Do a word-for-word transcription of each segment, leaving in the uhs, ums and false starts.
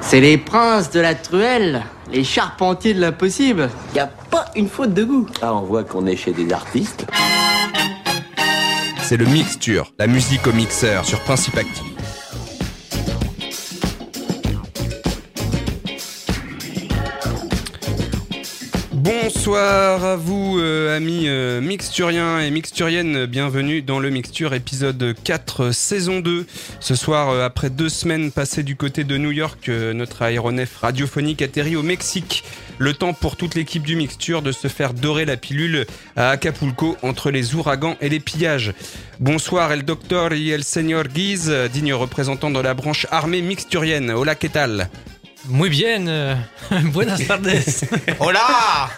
C'est les princes de la truelle, les charpentiers de l'impossible. Y a pas une faute de goût. Ah, on voit qu'on est chez des artistes. C'est le Mixture, la musique au mixeur sur Principe Active. Bonsoir à vous, euh, amis euh, mixturiens et mixturiennes, bienvenue dans le Mixture épisode quatre, saison deux. Ce soir, euh, après deux semaines passées du côté de New York, euh, notre aéronef radiophonique atterrit au Mexique. Le temps pour toute l'équipe du Mixture de se faire dorer la pilule à Acapulco entre les ouragans et les pillages. Bonsoir el doctor y el señor Guise, digne représentant de la branche armée mixturienne. Hola, ¿qué tal? Muy bien, euh, buenas tardes. Hola.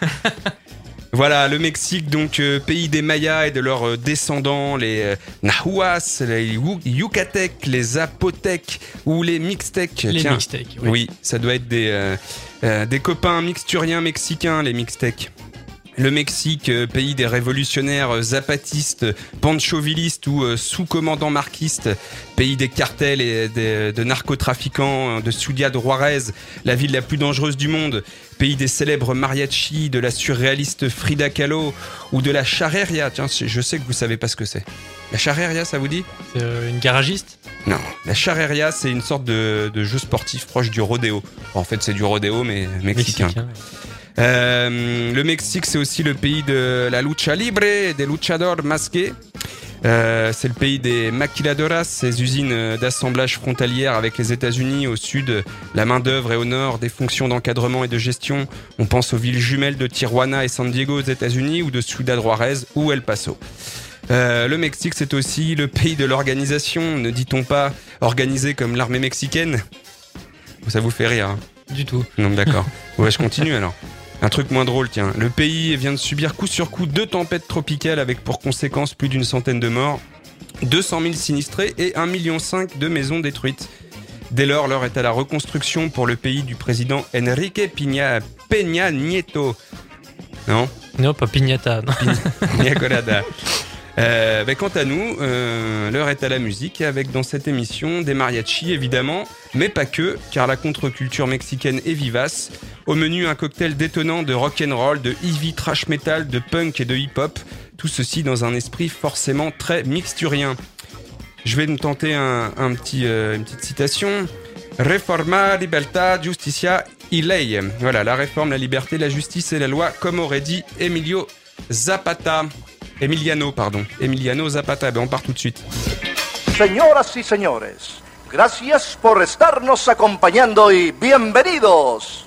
Voilà, le Mexique, donc euh, pays des Mayas et de leurs euh, descendants, les euh, Nahuas, les Yucatèques, les Zapotèques ou les Mixtèques. Les Tiens, Mixtèques, oui. Oui, ça doit être des, euh, euh, des copains mixturiens mexicains, les Mixtèques. Le Mexique, euh, pays des révolutionnaires euh, zapatistes, panchovilistes ou euh, sous-commandants marquistes, pays des cartels et des, de narcotrafiquants, de Ciudad Juárez, la ville la plus dangereuse du monde, pays des célèbres mariachis, de la surréaliste Frida Kahlo ou de la charreria. Tiens, je sais que vous savez pas ce que c'est. La charreria, ça vous dit ? C'est euh, une garagiste ? Non, la charreria, c'est une sorte de, de jeu sportif proche du rodéo. En fait, c'est du rodéo, mais mexicain. Mexicain, ouais. Euh, le Mexique, c'est aussi le pays de la lucha libre et des luchadors masqués. Euh, c'est le pays des maquiladoras, ces usines d'assemblage frontalières avec les États-Unis au sud, la main-d'œuvre et au nord des fonctions d'encadrement et de gestion. On pense aux villes jumelles de Tijuana et San Diego aux États-Unis ou de Ciudad Juárez ou El Paso. Euh, le Mexique, c'est aussi le pays de l'organisation, ne dit-on pas organisé comme l'armée mexicaine ? Ça vous fait rire, hein ? Du tout. Non, d'accord. Ouais, je continue alors. Un truc moins drôle, tiens. Le pays vient de subir coup sur coup deux tempêtes tropicales avec pour conséquence plus d'une centaine de morts, deux cent mille sinistrés et un virgule cinq million de maisons détruites. Dès lors, l'heure est à la reconstruction pour le pays du président Enrique Peña, Peña Nieto. Non ? Non, pas piñata. Non. Peña Colada. Euh, bah, quant à nous, euh, l'heure est à la musique avec dans cette émission des mariachis évidemment, mais pas que, car la contre-culture mexicaine est vivace. Au menu, un cocktail détonnant de rock'n'roll, de heavy trash metal, de punk et de hip-hop, tout ceci dans un esprit forcément très mixturien. Je vais me tenter un, un petit, euh, une petite citation. Reforma, libertad, justicia y ley. Voilà, la réforme, la liberté, la justice et la loi, comme aurait dit Emilio Zapata. Emiliano, pardon. Emiliano Zapata. Ben, on part tout de suite. Señoras y señores, gracias por estarnos acompañando y bienvenidos.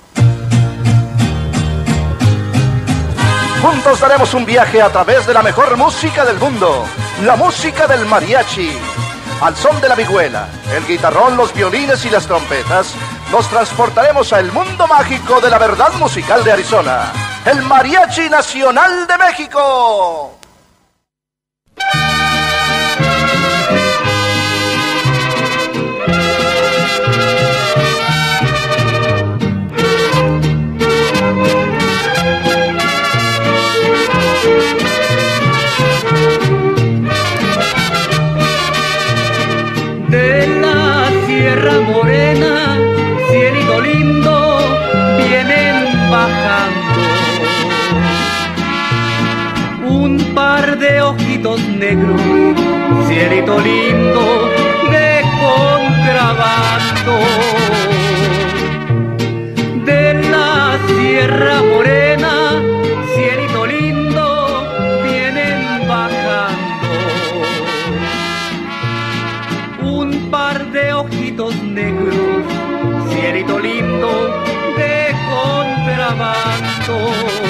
Juntos daremos un viaje a través de la mejor música del mundo, la música del mariachi. Al son de la vihuela, el guitarrón, los violines y las trompetas, nos transportaremos al mundo mágico de la verdad musical de Arizona, el Mariachi Nacional de México. De la Sierra Morena, cielito lindo, vienen bajando un par de ojitos negros, cielito lindo de contrabando. De la Sierra Morena, cielito lindo, vienen bajando un par de ojitos negros, cielito lindo de contrabando.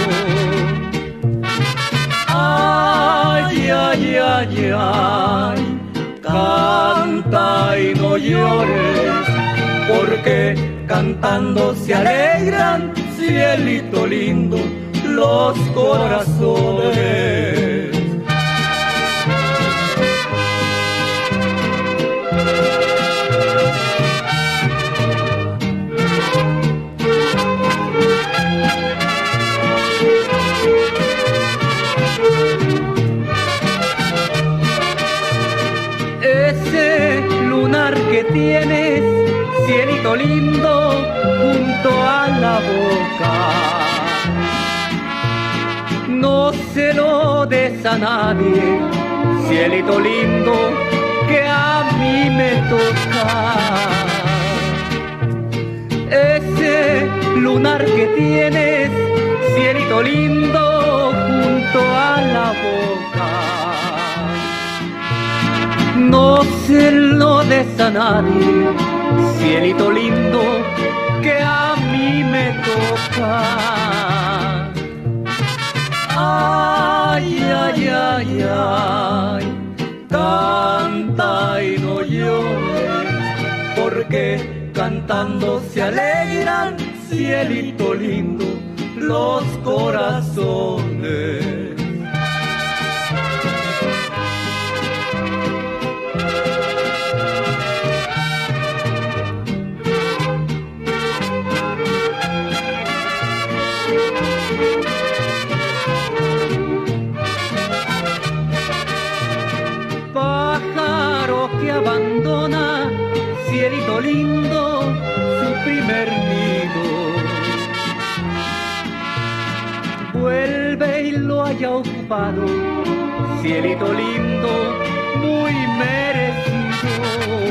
Ay, ay, ay, ay, canta y no llores, porque cantando se alegran, cielito lindo, los corazones. Ese lunar que tienes, cielito lindo, no des a nadie, cielito lindo, que a mí me toca. Ese lunar que tienes, cielito lindo, junto a la boca. No se lo des a nadie, cielito lindo, que a mí me toca. Ay, ay, ay, ay, canta y no llores, porque cantando se alegran, cielito lindo, los corazones. Pájaro que abandona, cielito lindo, su primer nido. Vuelve y lo haya ocupado, cielito lindo, muy merecido.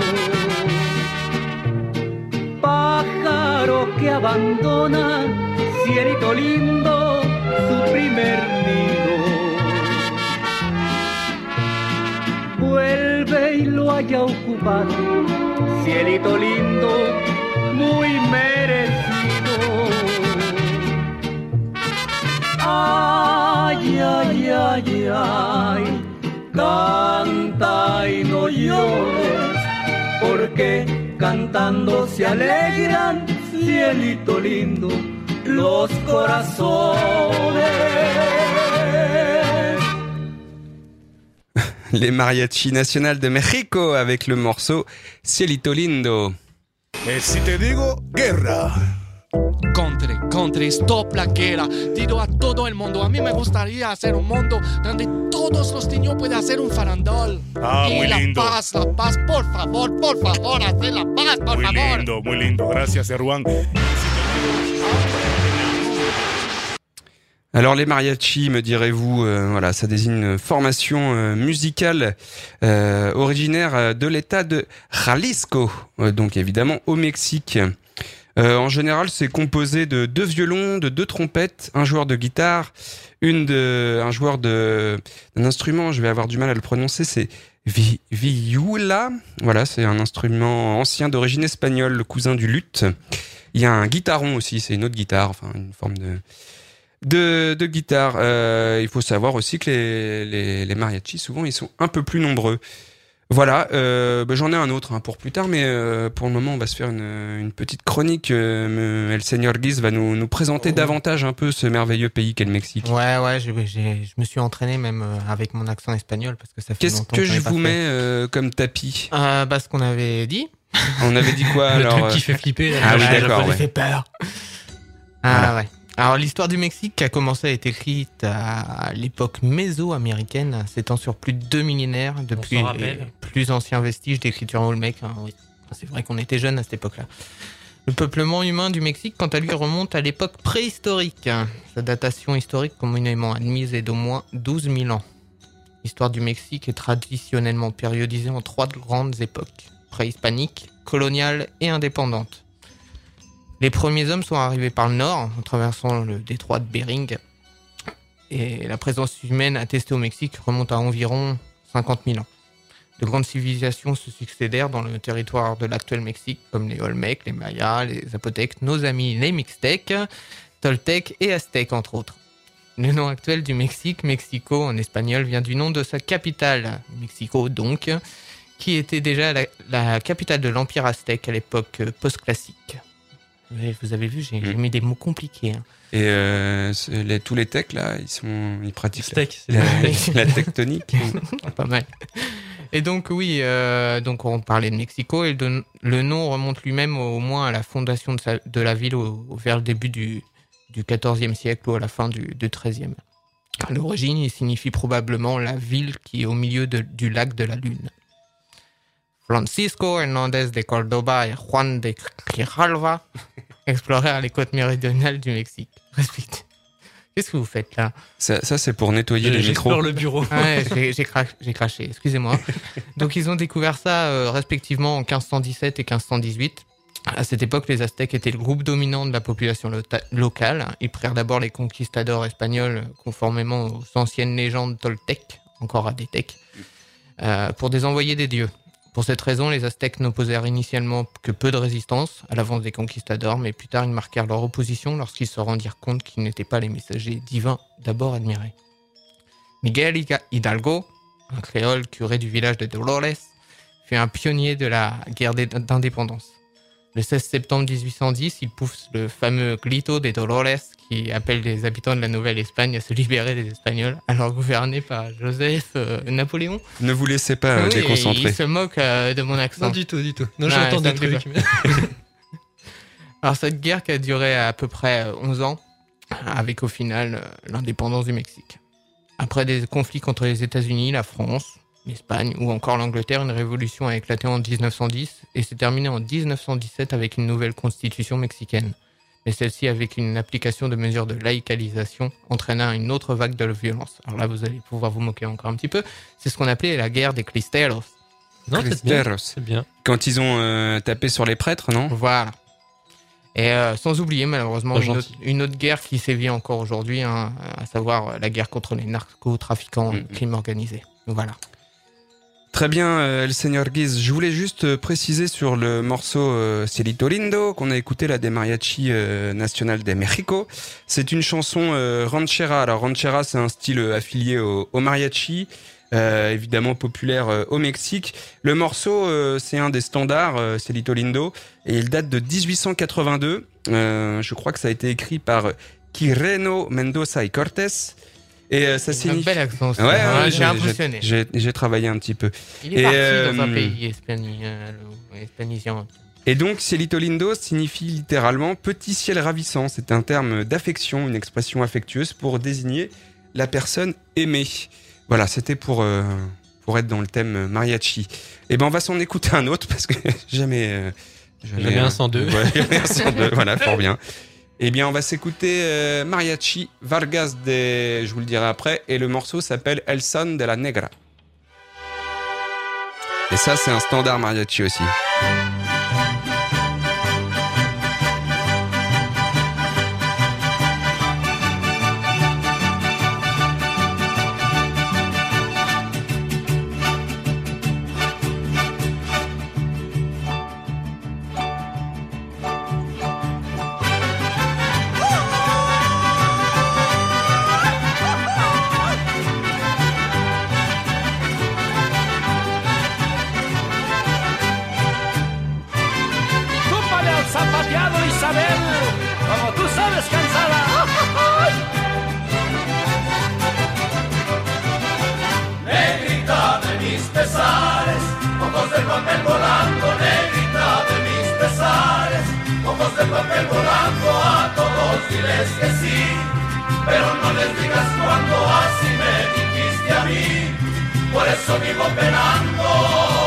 Pájaro que abandona, cielito lindo, su primer nido. Vuelve y lo haya ocupado, cielito lindo, muy merecido. Ay, ay, ay, ay, canta y no llores, porque cantando se alegran, cielito lindo, los corazones. Les Mariachi Nacional de México avec le morceau Cielito Lindo. Et si te digo guerra. Country, country, stop la guerra. Digo a todo el mundo, a mí me gustaría hacer un mundo donde todos los niños puedan hacer un farandol. Ah, y muy la lindo. paz, la paz, por favor, por favor, hacer la paz, por Muy favor. lindo, muy lindo. Gracias, Erwan. Alors les mariachis, me direz-vous, euh, voilà, ça désigne une formation euh, musicale euh, originaire de l'État de Jalisco, euh, donc évidemment au Mexique. Euh, en général, c'est composé de deux violons, de deux trompettes, un joueur de guitare, une de, un joueur de, d'un instrument. Je vais avoir du mal à le prononcer. C'est vi, vihuela. Voilà, c'est un instrument ancien d'origine espagnole, le cousin du luth. Il y a un guitaron aussi, c'est une autre guitare, enfin une forme de de, de guitare. Euh, il faut savoir aussi que les, les, les mariachis, souvent, ils sont un peu plus nombreux. Voilà, euh, bah, j'en ai un autre hein, pour plus tard, mais euh, pour le moment, on va se faire une, une petite chronique. Euh, El Señor Guise va nous, nous présenter oh. davantage un peu ce merveilleux pays qu'est le Mexique. Ouais, ouais, j'ai, j'ai, je me suis entraîné même euh, avec mon accent espagnol parce que ça fait Qu'est-ce longtemps que, que je vous fait. mets euh, comme tapis euh, Bah, ce qu'on avait dit. On avait dit quoi le alors truc qui fait flipper. Là, ah oui, ouais, d'accord. Ça Ouais. fait peur. Ah voilà. ouais. Alors l'histoire du Mexique a commencé à être écrite à l'époque méso-américaine, s'étend sur plus de deux millénaires depuis les plus anciens vestiges d'écriture olmèque. Hein, oui. C'est vrai qu'on était jeunes à cette époque-là. Le peuplement humain du Mexique, quant à lui, remonte à l'époque préhistorique. Sa datation historique communément admise est d'au moins douze mille ans. L'histoire du Mexique est traditionnellement périodisée en trois grandes époques, préhispanique, coloniale et indépendante. Les premiers hommes sont arrivés par le nord, en traversant le détroit de Bering. Et la présence humaine attestée au Mexique remonte à environ cinquante mille ans. De grandes civilisations se succédèrent dans le territoire de l'actuel Mexique, comme les Olmèques, les Mayas, les Zapotèques, nos amis les Mixtèques, Toltèques et Aztèques, entre autres. Le nom actuel du Mexique, Mexico en espagnol, vient du nom de sa capitale, Mexico donc, qui était déjà la, la capitale de l'Empire aztèque à l'époque post-classique. Vous avez vu, j'ai, mmh. j'ai mis des mots compliqués. Hein. Et euh, les, tous les techs, là, ils, sont, ils pratiquent Steak, la, la, la tectonique. Pas mal. Et donc, oui, euh, donc on parlait de Mexico, et de, le nom remonte lui-même au moins à la fondation de, sa, de la ville au, au, vers le début du, du quatorzième siècle ou à la fin du, du treizième. À l'origine, il signifie probablement la ville qui est au milieu de, du lac de la Lune. Francisco Hernández de Córdoba et Juan de Grijalva explorèrent les côtes méridionales du Mexique, respectivement. Qu'est-ce que vous faites là? Ça, ça c'est pour nettoyer Euh, les micros. J'explore le bureau. Ouais, j'ai, j'ai, cra- j'ai craché, excusez-moi. Donc ils ont découvert ça euh, respectivement en quinze cent dix-sept et quinze cent dix-huit. À cette époque, les Aztèques étaient le groupe dominant de la population lota- locale. Ils prirent d'abord les conquistadors espagnols, conformément aux anciennes légendes toltèques, encore aztèques, euh, pour des envoyés des dieux. Pour cette raison, les Aztèques n'opposèrent initialement que peu de résistance à l'avance des conquistadors, mais plus tard ils marquèrent leur opposition lorsqu'ils se rendirent compte qu'ils n'étaient pas les messagers divins d'abord admirés. Miguel Hidalgo, un créole curé du village de Dolores, fut un pionnier de la guerre d'indépendance. Le seize septembre dix-huit cent dix, il pousse le fameux Grito de Dolores qui appelle les habitants de la Nouvelle-Espagne à se libérer des Espagnols, alors gouvernés par Joseph euh, Napoléon. Ne vous laissez pas euh, Oui, déconcentrer. il se moque euh, de mon accent. Non, du tout, du tout. Non, Ouais, j'entends ça des me fait trucs. Alors cette guerre qui a duré à peu près onze ans, avec au final euh, l'indépendance du Mexique. Après des conflits contre les États-Unis, la France, l'Espagne ou encore l'Angleterre, une révolution a éclaté en dix-neuf cent dix et s'est terminée en dix-neuf cent dix-sept avec une nouvelle constitution mexicaine. Mais celle-ci avec une application de mesures de laïcalisation entraînant une autre vague de violence. Alors là, vous allez pouvoir vous moquer encore un petit peu. C'est ce qu'on appelait la guerre des Cristeros. Non, c'est bien. Cristeros. C'est bien. Quand ils ont euh, tapé sur les prêtres, non? Voilà. Et euh, sans oublier malheureusement Pas une autre, gentil. une autre guerre qui sévit encore aujourd'hui, hein, à savoir la guerre contre les narcotrafiquants, Mhm. le crime organisé. Voilà. Très bien, euh, El Señor Guise. Je voulais juste euh, préciser sur le morceau euh, Cielito Lindo qu'on a écouté là des Mariachi euh, Nacional de México. C'est une chanson euh, ranchera. Alors ranchera, c'est un style euh, affilié au, au mariachi, euh, évidemment populaire euh, au Mexique. Le morceau, euh, c'est un des standards, euh, Cielito Lindo, et il date de dix-huit cent quatre-vingt-deux. Euh, je crois que ça a été écrit par Quireno Mendoza y Cortés. Et euh, ça Un signifie... bel accent. ça. Ouais, ouais, Ah, ouais, j'ai impressionné. J'ai, j'ai travaillé un petit peu. Il est Et, parti euh, dans un pays espagnol, ou hispanisant. Et donc, Cielito Lindo signifie littéralement petit ciel ravissant. C'est un terme d'affection, une expression affectueuse pour désigner la personne aimée. Voilà, c'était pour, euh, pour être dans le thème mariachi. Et ben, on va s'en écouter un autre parce que jamais. Euh, Jamais un sans deux. Ouais, jamais un sans deux. Voilà, fort bien. Eh bien, on va s'écouter euh, Mariachi Vargas de, je vous le dirai après, et le morceau s'appelle El Son de la Negra. Et ça, c'est un standard mariachi aussi. Túpale al zapateado, Isabel, como tú sabes, cansada. Negrita de mis pesares, ojos de papel volando, negrita de mis pesares, ojos de papel volando, a todos diles que sí, pero no les digas cuando así me dijiste a mí, por eso vivo penando.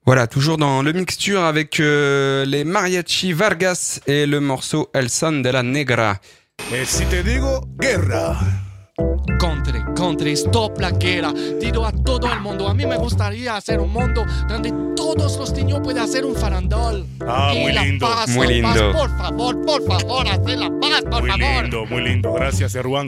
Voilà, toujours dans le mixture avec euh, les Mariachi Vargas et le morceau El Son de la Negra. Et si te digo guerra. Contre, contre, stop la guerra. Digo a todo el mundo, a mí me gustaría hacer un mundo donde todos los niños puedan hacer un farandol. Ah, y muy la lindo. Paz, Muy la lindo. Paz, por favor, por favor, hacer la paz, por Muy favor. lindo, muy lindo. Gracias, Erwan.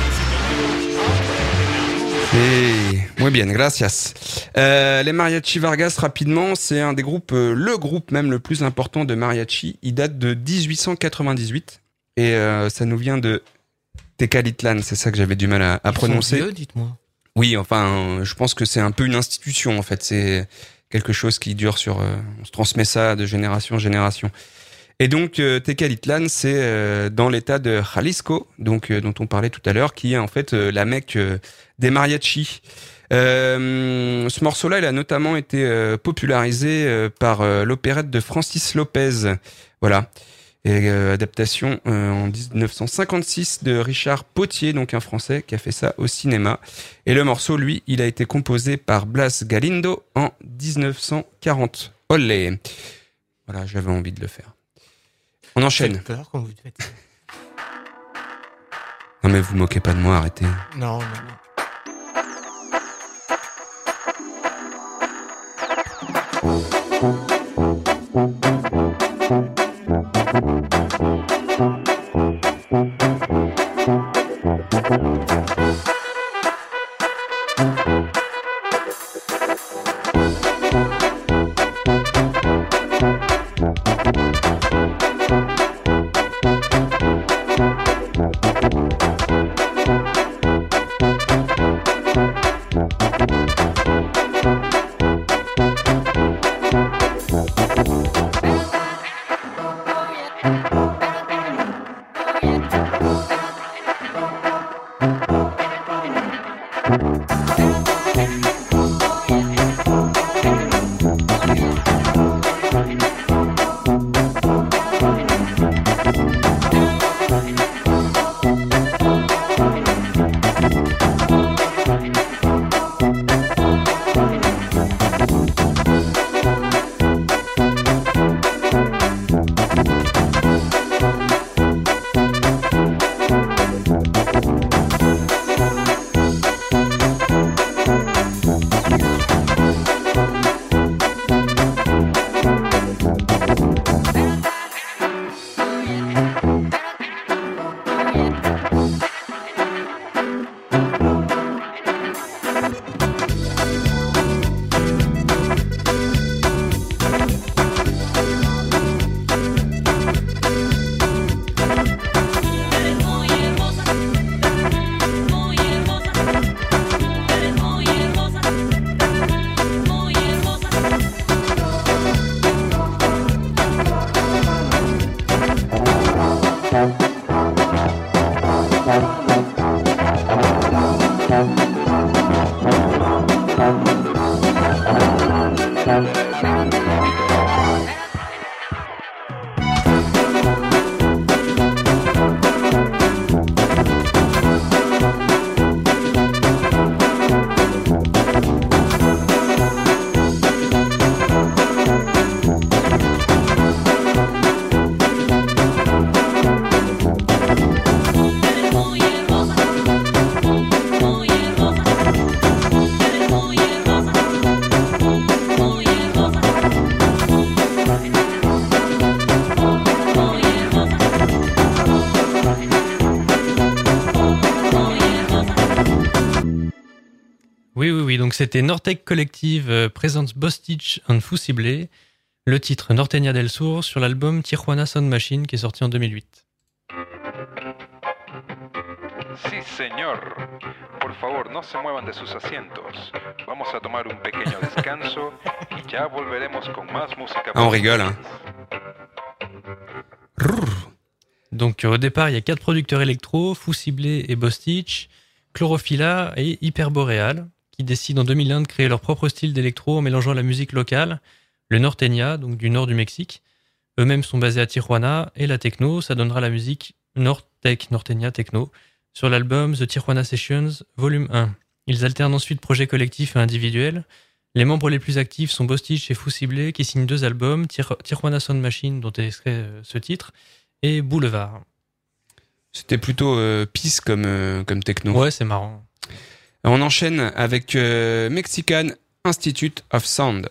Et... Muy bien, gracias. Euh, les Mariachi Vargas, rapidement, c'est un des groupes, euh, le groupe même le plus important de mariachi. Il date de dix-huit cent quatre-vingt-dix-huit et euh, ça nous vient de Tecalitlan, c'est ça que j'avais du mal à, à Ils prononcer. sont vieux, dites-moi. Oui, enfin, je pense que c'est un peu une institution en fait. C'est quelque chose qui dure sur. Euh, on se transmet ça de génération en génération. Et donc, euh, Tecalitlan, c'est euh, dans l'état de Jalisco, donc euh, dont on parlait tout à l'heure, qui est en fait euh, la Mecque euh, des mariachis. Euh, ce morceau-là, il a notamment été euh, popularisé euh, par euh, l'opérette de Francis Lopez. Voilà. Et euh, adaptation euh, en dix-neuf cent cinquante-six de Richard Potier, donc un Français qui a fait ça au cinéma. Et le morceau, lui, il a été composé par Blas Galindo en dix-neuf cent quarante. Olé! Voilà, j'avais envie de le faire. On enchaîne. Faites peur quand vous le faites. Non mais vous moquez pas de moi, arrêtez. Non, non, non. Donc c'était Nortec Collective euh, présente Bostich and Fusible, le titre Norteña del Sur sur l'album Tijuana Sound Machine qui est sorti en deux mille huit. Sí, señor. Por favor, no se muevan de sus asientos. Vamos a tomar un pequeño descanso y ya volveremos con más música. Ah, on rigole, hein. Donc au départ, il y a quatre producteurs électro, Fusible et Bostich, Chlorophylla et Hyperboreal, qui décident en deux mille un de créer leur propre style d'électro en mélangeant la musique locale, le norteña, donc du nord du Mexique. Eux-mêmes sont basés à Tijuana, et la techno, ça donnera la musique Nortec, Norteña Techno, sur l'album The Tijuana Sessions, volume un. Ils alternent ensuite projets collectifs et individuels, Les membres les plus actifs sont Bostitch et Fou Ciblé qui signent deux albums, Tir- Tijuana Sound Machine dont est extrait euh, ce titre et Boulevard. C'était plutôt euh, peace comme, euh, comme techno. Ouais, c'est marrant. On enchaîne avec euh, Mexican Institute of Sound.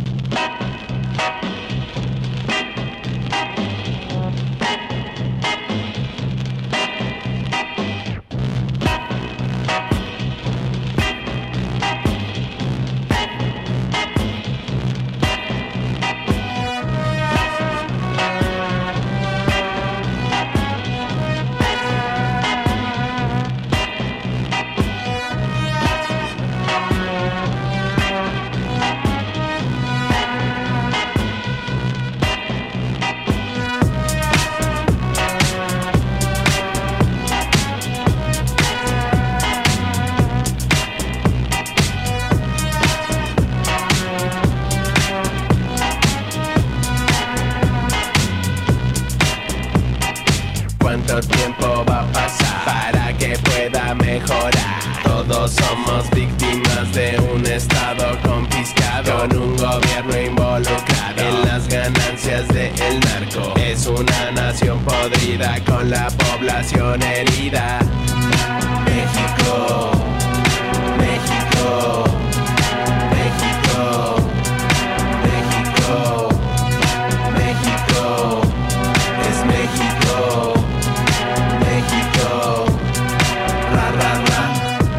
¿Cuánto tiempo va a pasar para que pueda mejorar? Todos somos víctimas de un estado confiscado, con un gobierno involucrado en las ganancias del narco. Es una nación podrida con la población herida. México, México, México, México, México, es México. México, ra, ra, ra.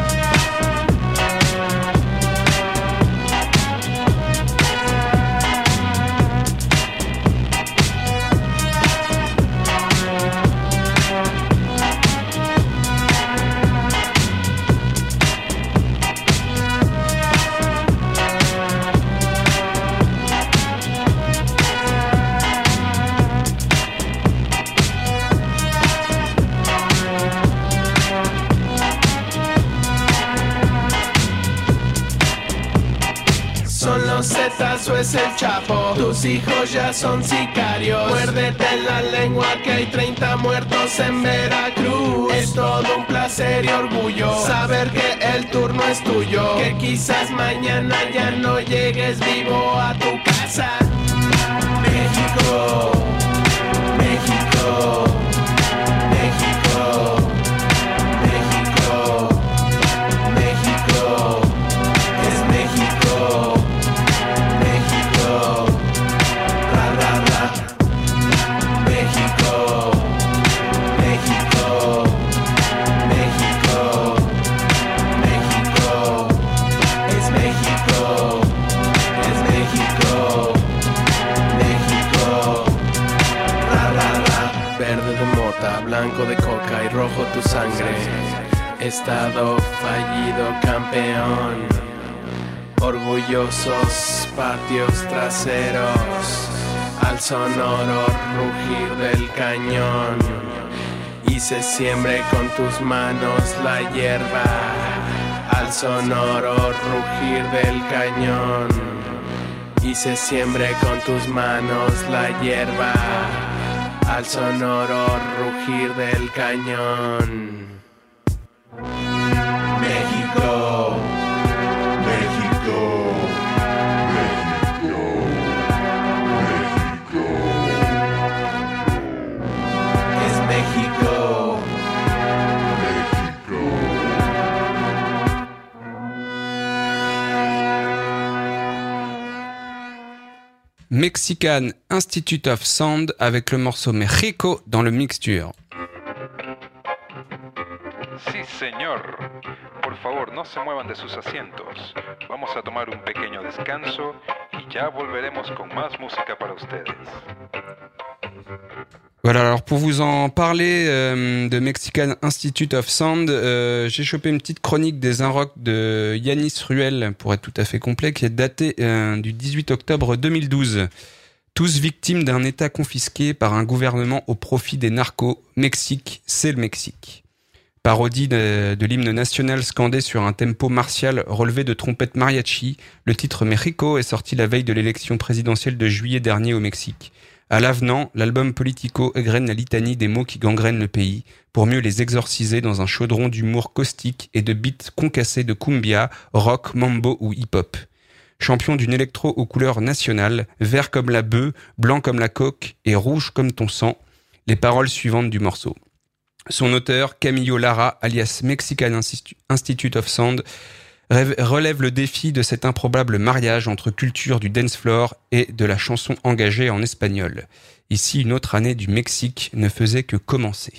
Son los Zetas o es el Chapo, tus hijos ya son sicarios. Muérdete la lengua que hay treinta muertos en Veracruz. Es todo un placer y orgullo saber que el turno es tuyo, que quizás mañana ya no llegues vivo a tu casa. México, México, México, México, México, es México. México, ra, ra, ra. México, México, México, México, es México, es México, México, ra, ra, ra. Verde de mota, blanco de coca y rojo tu sangre. Estado fallido, campeón. Orgullosos patios traseros, al sonoro rugir del cañón, y se siembre con tus manos la hierba, al sonoro rugir del cañón, y se siembre con tus manos la hierba, al sonoro rugir del cañón. México, México, México, México, es México, México. Mexican Institute of Sound avec le morceau México dans le mixture. Sí, señor. Por favor, no se muevan de sus asientos. Vamos a tomar un pequeño descanso y ya volveremos con más música para ustedes. Voilà, alors pour vous en parler euh, de Mexican Institute of Sound, euh, j'ai chopé une petite chronique des Inrocks de Yanis Ruel, pour être tout à fait complet, qui est datée euh, du dix-huit octobre deux mille douze. Tous victimes d'un État confisqué par un gouvernement au profit des narcos. Mexique, c'est le Mexique. Parodie de, de l'hymne national scandé sur un tempo martial relevé de trompettes mariachi, le titre México est sorti la veille de l'élection présidentielle de juillet dernier au Mexique. À l'avenant, l'album Politico égrène la litanie des mots qui gangrènent le pays, pour mieux les exorciser dans un chaudron d'humour caustique et de beats concassés de cumbia, rock, mambo ou hip-hop. champion d'une électro aux couleurs nationales, vert comme la bœuf, blanc comme la coque et rouge comme ton sang. Les paroles suivantes du morceau. Son auteur, Camillo Lara, alias Mexican Institute of Sound, relève le défi de cet improbable mariage entre culture du dance floor et de la chanson engagée en espagnol. Ici, une autre année du Mexique ne faisait que commencer.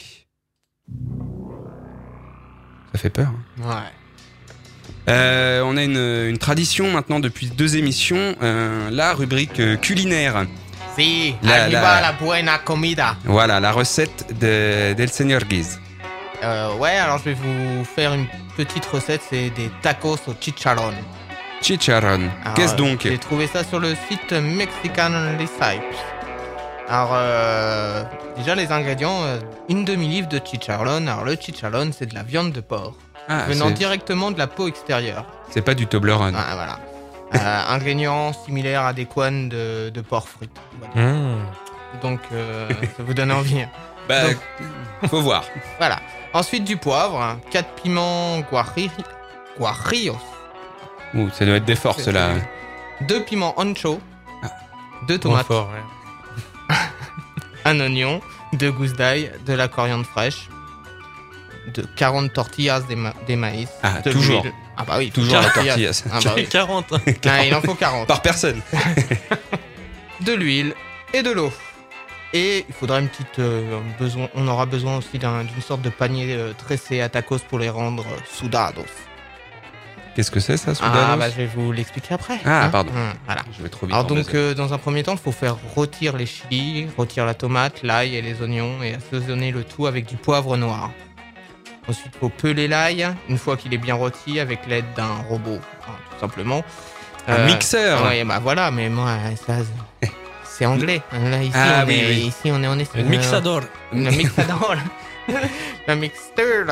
Ça fait peur. Hein ouais. Euh, on a une, une tradition maintenant depuis deux émissions, euh, la rubrique euh, culinaire. Si, la, arriba la, la buena comida. Voilà, la recette de, del Señor Giz. Euh, ouais, alors je vais vous faire une petite recette, c'est des tacos au chicharrón. Chicharrón, qu'est-ce donc? J'ai trouvé ça sur le site Mexican Recipes. Alors, euh, déjà les ingrédients, euh, une demi-livre de chicharrón. Alors le chicharrón, c'est de la viande de porc, ah, venant c'est... directement de la peau extérieure. C'est pas du Toblerone. Ah, voilà. euh, ingrédients similaires à des couennes de, de porc frites. Voilà. Mmh. Donc, euh, ça vous donne envie. Bah, Donc, faut voir. Voilà. Ensuite du poivre, quatre piments guajiri... guajillos. Ouh, ça doit être des forces là. deux piments ancho, ah. deux tomates, fort, ouais. un oignon, deux gousses d'ail, de la coriandre fraîche, de quarante tortillas de, ma- de maïs. Ah, de toujours. l'huile. Ah bah oui, toujours la tortilla. Ah bah oui. quarante. Ah, il en faut quarante. Par personne. De l'huile et de l'eau. Et il faudra une petite euh, besoin. On aura besoin aussi d'un, d'une sorte de panier euh, tressé à tacos pour les rendre euh, sudados. Qu'est-ce que c'est ça, sudados? Ah bah je vais vous l'expliquer après. Ah hein pardon. Mmh, voilà. Je vais trop vite. Alors donc euh, dans un premier temps, il faut faire rôtir les chilis, rôtir la tomate, l'ail et les oignons et assaisonner le tout avec du poivre noir. Ensuite, il faut peler l'ail une fois qu'il est bien rôti avec l'aide d'un robot, hein, tout simplement. Un euh, mixeur. Ouais, bah voilà, mais moi ça. C'est anglais. Là, ici, ah, on oui, est, oui. ici, on est en Espagne. Le mixador. Le mixador. La mixture.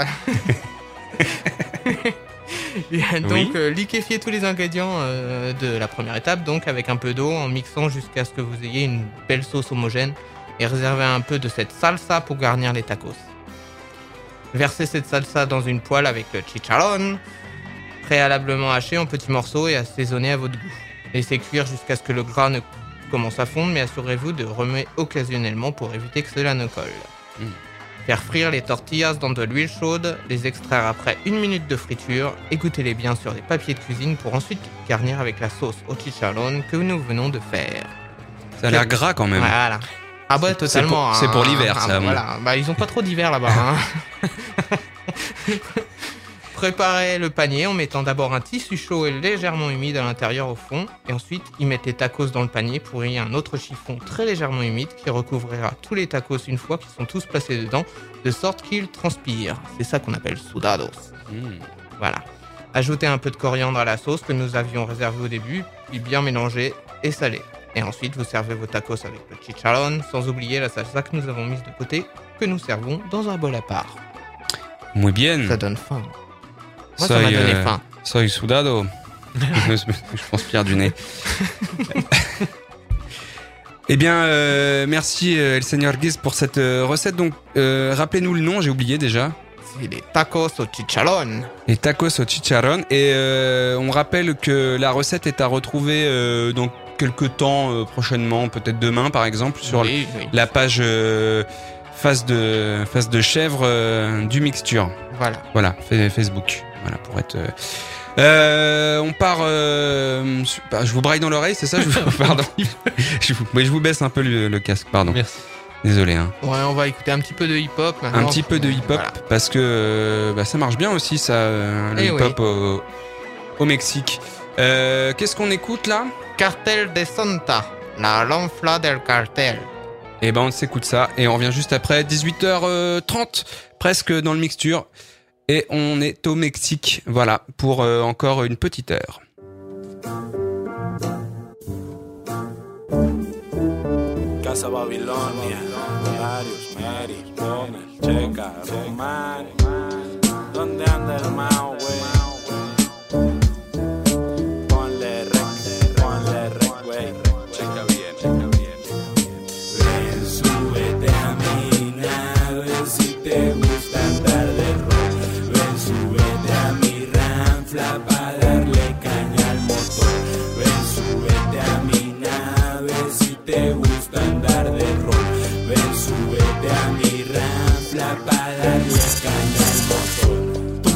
Donc, oui. euh, liquéfiez tous les ingrédients euh, de la première étape, donc avec un peu d'eau, en mixant jusqu'à ce que vous ayez une belle sauce homogène et réservez un peu de cette salsa pour garnir les tacos. Versez cette salsa dans une poêle avec le chicharrón, préalablement haché en petits morceaux et assaisonné à votre goût. Laissez cuire jusqu'à ce que le gras ne commence à fondre, mais assurez-vous de remuer occasionnellement pour éviter que cela ne colle. Mmh. Faire frire les tortillas dans de l'huile chaude, les extraire après une minute de friture, égouttez-les bien sur des papiers de cuisine pour ensuite garnir avec la sauce au chicharrón que nous venons de faire. Ça a l'air gras quand même. Voilà. Ah bah totalement. C'est pour, c'est pour l'hiver hein, ça. Ah, voilà. Bah ils ont pas trop d'hiver là-bas. Hein. Préparez le panier en mettant d'abord un tissu chaud et légèrement humide à l'intérieur au fond, et ensuite y mettez les tacos dans le panier pour y un autre chiffon très légèrement humide qui recouvrira tous les tacos une fois qu'ils sont tous placés dedans, de sorte qu'ils transpirent. C'est ça qu'on appelle sudados. Mmh. Voilà. Ajoutez un peu de coriandre à la sauce que nous avions réservée au début, puis bien mélanger et saler. Et ensuite vous servez vos tacos avec le chicharrón, sans oublier la salsa que nous avons mise de côté, que nous servons dans un bol à part. Muy bien. Ça donne faim. Moi, soy, ça m'a donné euh, faim. Soy sudado. Je transpire du nez. Eh bien, euh, merci euh, El Señor Giz pour cette euh, recette. Donc, euh, rappelez-nous le nom, j'ai oublié déjà. C'est les tacos au chicharrón. Les tacos au chicharrón. Et euh, on rappelle que la recette est à retrouver euh, dans quelques temps euh, prochainement, peut-être demain par exemple, sur oui, oui. la page euh, face de face de chèvre euh, du mixture. Voilà. Voilà, Facebook. Voilà, pour être. Euh... Euh, on part. Euh... Je vous braille dans l'oreille, c'est ça? Je vous... Pardon. je, vous... je vous baisse un peu le, le casque, pardon. Merci. Désolé. Hein. Ouais, on va écouter un petit peu de hip-hop maintenant. Un petit peu de hip-hop, voilà. Parce que bah, ça marche bien aussi, ça, le hip-hop oui. au... au Mexique. Euh, qu'est-ce qu'on écoute là? Cartel de Santa, la ronfla del cartel. Et ben on s'écoute ça et on revient juste après, dix-huit heures trente, presque dans le mixture. Et on est au Mexique, voilà, pour euh, encore une petite heure. Casa Babilonia, Darius, Mary, Bonner, Checa, Román. ¿Dónde anda el Mao, güey? Ponle rec, ponle rec, güey. Checa bien, checa bien. Ven, súbete a mi nave si te gusta andar de rock. Ven, súbete a mi ranfla pa' darle caña al motor. Ven,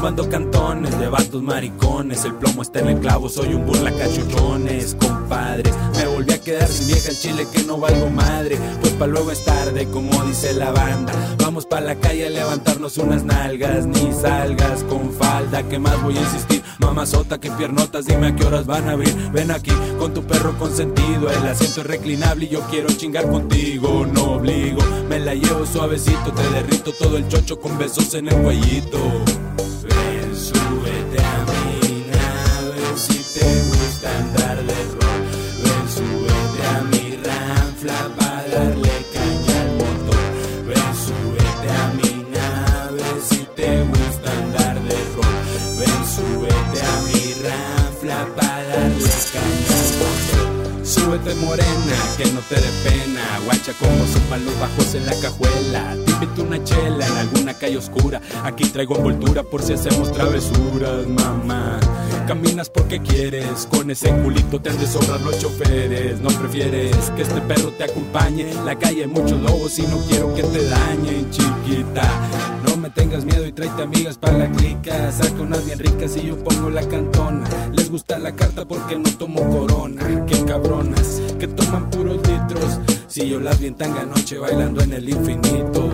fumando cantones de vatos maricones. El plomo está en el clavo, soy un burla cachuchones, compadres. Me volví a quedar sin vieja al chile que no valgo madre. Pues pa' luego es tarde, como dice la banda. Vamos pa' la calle a levantarnos unas nalgas. Ni salgas con falda, que más voy a insistir. Mamazota, que piernotas, dime a qué horas van a abrir. Ven aquí con tu perro consentido. El asiento es reclinable y yo quiero chingar contigo. No obligo, me la llevo suavecito. Te derrito todo el chocho con besos en el cuellito. Ven, súbete a mi nave si te gusta andar de rol. Ven, súbete a mi ranfla pa' darle caña al motor. Ven, súbete a mi nave si te gusta andar de rol. Ven, súbete a mi ranfla pa' darle caña al motor. Súbete morena, que no te dé pena. Guacha como sopan los bajos en la cajuela. Te invito una chela en alguna calle oscura. Aquí traigo envoltura por si hacemos travesuras, mamá. Caminas porque quieres, con ese culito te han de sobrar los choferes. No prefieres que este perro te acompañe. En la calle hay muchos lobos y no quiero que te dañen, chiquita. No me tengas miedo y tráete amigas para la clica. Saca unas bien ricas y yo pongo la cantona. Les gusta la carta porque no tomo corona. Qué cabronas, que toman puros litros. Si yo las vi en tanga anoche bailando en el infinito.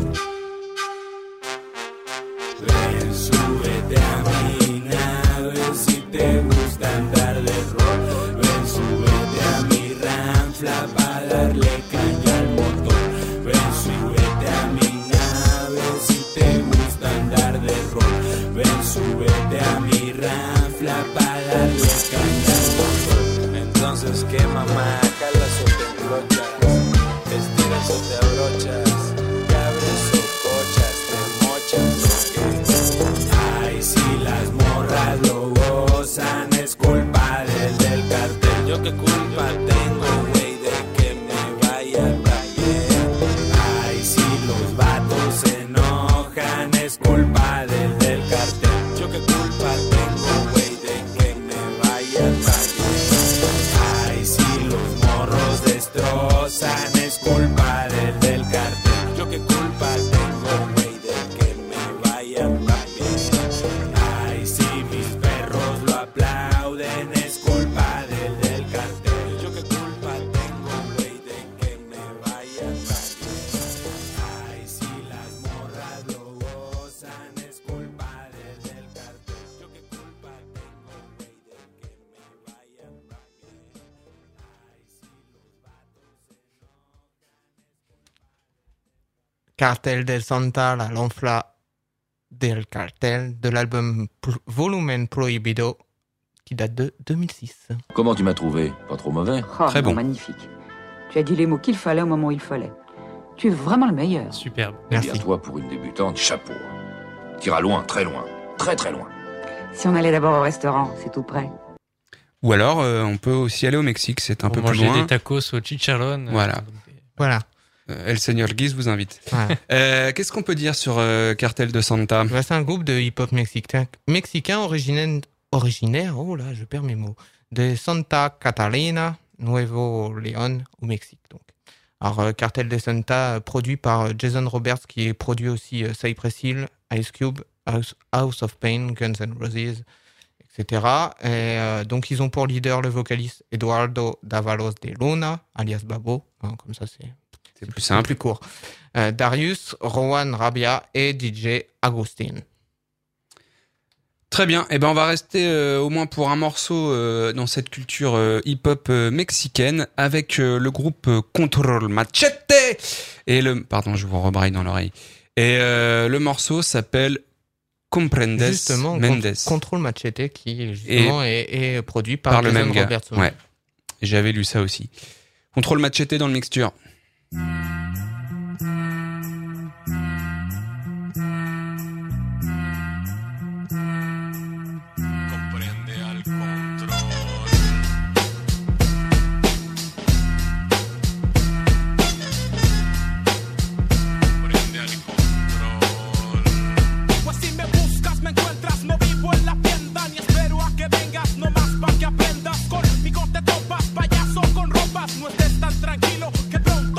Ven, súbete a mi nave si te gusta andar de rol. Ven, súbete a mi ranfla pa' darle caña al motor. Ven, súbete a mi nave si te gusta andar de rol. Ven, súbete a mi ranfla pa' darle caña al motor. Entonces, ¿qué mamá? Jalas o te embrochas, estiras o te abrochas, te abres o cochas, te mochas o qué. Ay, si las morras lo gozan, es culpa del del cartel. Yo qué culpa tengo, güey, de que me vaya tan bien. Ay, si los vatos se enojan, es culpa del del cartel. Yo qué culpa tengo, güey, de que me vaya tan bien. Ay, si los morros destrozan, es culpa del del cartel. Yo qué culpa tengo, güey, de que me vaya tan bien. Ay, si mis perros lo aplauden, es culpa del del cartel. Yo qué culpa tengo, güey, de que me vaya tan bien. Ay, si las morras lo gozan, es culpa del del cartel. Yo qué culpa tengo, güey, de que me vaya tan bien. Ay, si los vatos se enojan. Cartel de Santa, la lonfla del cartel de l'album Pl- Volumen Prohibido qui date de deux mille six. Comment tu m'as trouvé? Pas trop mauvais? Oh, Très bon. Magnifique. Tu as dit les mots qu'il fallait au moment où il fallait. Tu es vraiment le meilleur. Superbe. Eh bien, toi, pour une débutante, chapeau. T'iras loin, très loin. Très très loin. Si on allait d'abord au restaurant, c'est tout près. Ou alors, euh, on peut aussi aller au Mexique, c'est un Pour peu plus manger loin. des tacos au chicharron. Voilà. Voilà. Euh, El Señor Guise vous invite. Ouais. Euh, Qu'est-ce qu'on peut dire sur euh, Cartel de Santa? Bah, c'est un groupe de hip-hop mexicain, mexicain originaire, originaire, oh là, je perds mes mots, de Santa Catalina, Nuevo León, au Mexique. Donc. Alors, euh, Cartel de Santa, euh, produit par euh, Jason Roberts, qui est produit aussi euh, Cypress Hill, Ice Cube, House, House of Pain, Guns N' Roses, et cetera. Et, euh, donc, ils ont pour leader le vocaliste Eduardo Dávalos de Luna, alias Babo, hein, comme ça c'est... C'est plus simple. Plus court. Euh, Darius, Rowan Rabia et D J Agustin. Très bien. Eh ben, on va rester euh, au moins pour un morceau euh, dans cette culture euh, hip-hop euh, mexicaine avec euh, le groupe euh, Control Machete et le pardon, je vous rebraille dans l'oreille. Et euh, le morceau s'appelle Comprendes Justement, Mendes. Control Machete qui justement est, est produit par, par le Jason même gars. Roberts. Ouais. J'avais lu ça aussi. Control Machete dans le mixture. Con mi corte topas, payaso con ropas, no estés tan tranquilo que pronto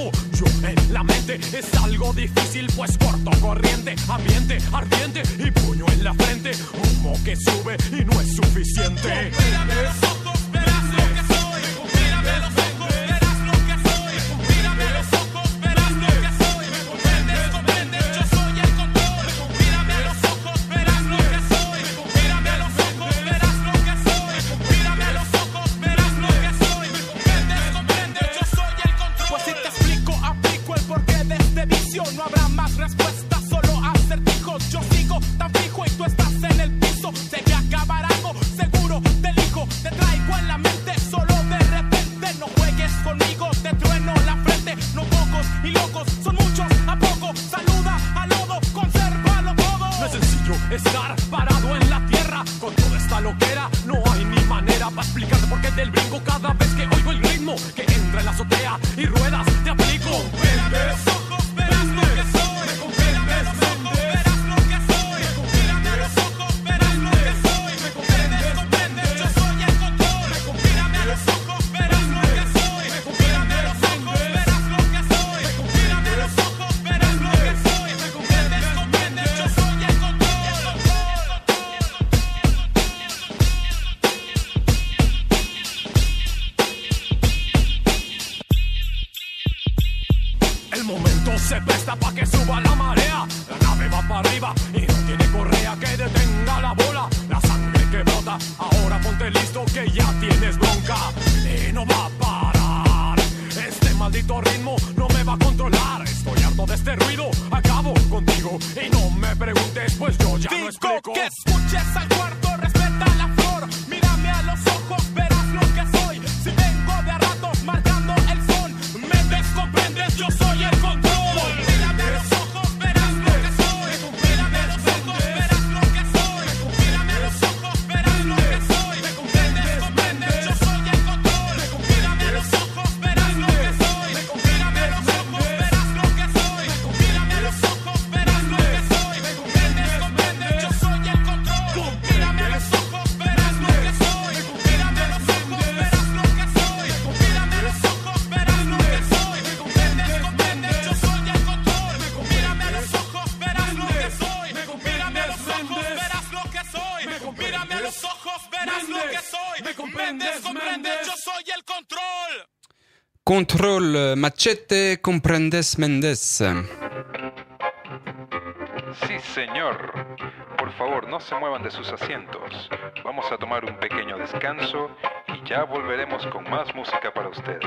fuego. Yo en la mente es algo difícil, pues corto corriente, ambiente ardiente y puño en la frente. Humo que sube y no es suficiente. Mírame los ojos, verás lo que soy. Mírame los ojos, verás lo que soy. Mírame los ojos, verás lo que soy. ¿Me comprendes? Comprendes, yo soy el control. Mírame los ojos, verás lo que soy. Mírame los ojos, verás lo que soy. Mírame los ojos, verás lo que soy. ¿Me comprendes? Comprendes, yo soy el control. Pues si te explico, aplico el porqué de este vicio. No habrá más respuestas, solo acertijos. Yo sigo tan fijo y tú estás en el piso. Sé que acabará algo, seguro del hijo. Te traigo en la mente, solo de repente. No juegues conmigo, te trueno la frente. No pocos y locos, son muchos a poco. Saluda al lodo, consérvalo todo. No es sencillo estar parado en la tierra. Con toda esta loquera, no hay ni manera para explicarte por qué del brinco cada vez que oigo el ritmo. Que entra en la azotea y ruedas, te aplico. Mírame los ojos, verás lo que soy. Mírame los ojos, verás lo que soy. Mírame los ojos, verás lo que soy. ¿Me comprendes? Comprendes, yo soy el control. Mírame los ojos, verás lo que soy. Mírame los ojos, verás lo que soy. Mírame los ojos, verás lo que soy. ¿Me comprendes? Comprendes, yo soy el control. El momento se presta pa' que suba la marea. La nave va para arriba y no tiene correa que detenga la bola. La sangre que brota, ahora ponte listo que ya tienes bronca. Y no va a parar. Este maldito ritmo no me va a controlar. Estoy harto de este ruido, acabo contigo. Y no me preguntes, pues yo ya no explico. Que escuches al cuarto, respeta la flor. Mírame a los ojos, verás lo que soy. Si vengo de a ratos marcando el son, me descomprendes, yo soy el control. Mírame a los ojos, verás lo que soy. Mírame a los ojos, verás lo que soy. Mírame a los ojos, verás lo que soy. ¿Me comprendes? Comprendes, yo soy el control. Mírame a los ojos, verás lo que soy. Mírame a los ojos, verás lo que soy. Mírame a los ojos, verás lo que soy. ¿Me comprendes? Comprendes, yo soy el control. Mírame a los ojos, verás lo que soy. Mírame a los ojos, verás lo que soy. Mírame a los ojos, verás lo que soy. ¿Me comprendes? Comprendes, yo soy el control. Mírame a los ojos, verás lo que soy. Mírame a los ojos, verás lo que soy. Mírame a los ojos, verás lo que soy. ¿Me comprendes? Comprendes, yo soy el control. Contrôle Machete, comprendes Mendes. Sí, señor. Por favor, no se muevan de sus asientos. Vamos a tomar un pequeño descanso y ya volveremos con más música para ustedes.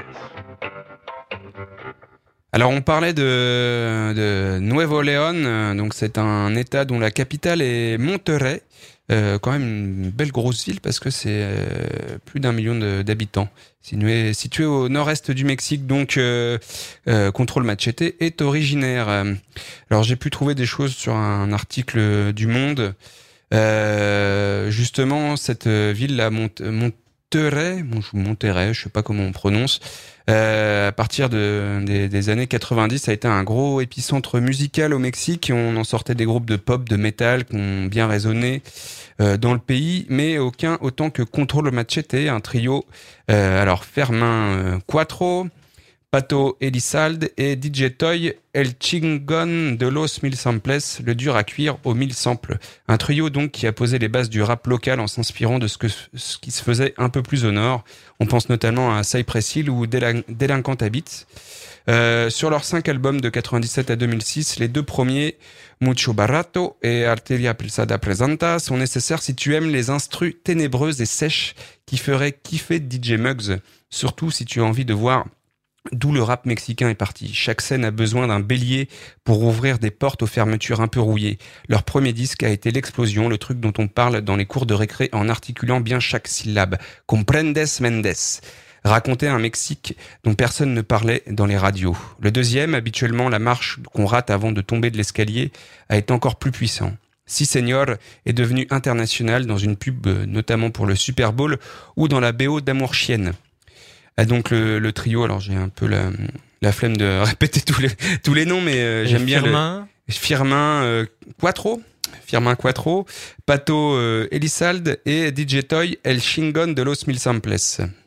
Alors on parlait de, de Nuevo León, donc c'est un état dont la capitale est Monterrey, euh, quand même une belle grosse ville parce que c'est euh, plus d'un million de, d'habitants. Situé, situé au nord-est du Mexique, donc euh, euh, Contrôle Machete est originaire. Alors j'ai pu trouver des choses sur un article du Monde. Euh, justement, cette ville-là, Mont- Monterrey, Monterrey, je sais pas comment on prononce, euh, à partir de, des, des années quatre-vingt-dix, ça a été un gros épicentre musical au Mexique. On en sortait des groupes de pop, de métal qui ont bien résonné euh, dans le pays, mais aucun autant que Contrôle Machete, un trio. Euh, alors Fermin euh, Cuatro, Pato Elizalde et D J Toy El Chingon de Los Mil Samples, le dur à cuire aux mille samples. Un trio donc qui a posé les bases du rap local en s'inspirant de ce, que, ce qui se faisait un peu plus au nord. On pense notamment à Cypress Hill ou Delin- Delinquent Habits. Euh, sur leurs cinq albums de quatre-vingt-dix-sept à deux mille six, les deux premiers, Mucho Barato et Arteria Pilsada Presenta, sont nécessaires si tu aimes les instrus ténébreuses et sèches qui feraient kiffer D J Muggs. Surtout si tu as envie de voir d'où le rap mexicain est parti. Chaque scène a besoin d'un bélier pour ouvrir des portes aux fermetures un peu rouillées. Leur premier disque a été l'explosion, le truc dont on parle dans les cours de récré en articulant bien chaque syllabe. Comprendes Mendes. Raconter un Mexique dont personne ne parlait dans les radios. Le deuxième, habituellement la marche qu'on rate avant de tomber de l'escalier, a été encore plus puissant. Si Señor est devenu international dans une pub, notamment pour le Super Bowl, ou dans la B O d'Amour Chienne. Ah, donc le, le trio, alors j'ai un peu la, la flemme de répéter tous les, tous les noms, mais euh, j'aime bien Firmin. le Firmin euh, Cuatro, Firmin Cuatro, Pato euh, Elizalde et D J Toy El Chingon de Los Mil Samples.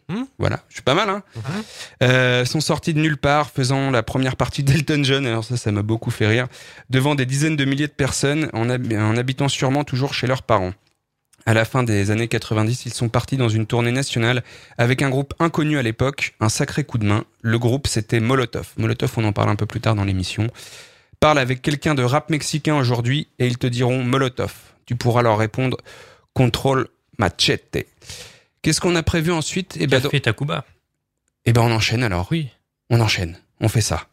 Mmh. Voilà, je suis pas mal, hein. Mmh. Euh, sont sortis de nulle part, faisant la première partie d'Elton John. Alors ça, ça m'a beaucoup fait rire. Devant des dizaines de milliers de personnes, en, hab- en habitant sûrement toujours chez leurs parents. À la fin des années quatre-vingt-dix, ils sont partis dans une tournée nationale avec un groupe inconnu à l'époque, un sacré coup de main. Le groupe, c'était Molotov. Molotov, on en parle un peu plus tard dans l'émission. Parle avec quelqu'un de rap mexicain aujourd'hui et ils te diront Molotov. Tu pourras leur répondre Control Machete. Qu'est-ce qu'on a prévu ensuite? Eh ben, Café Tacuba. Eh ben, on enchaîne alors. Oui. On enchaîne. On fait ça.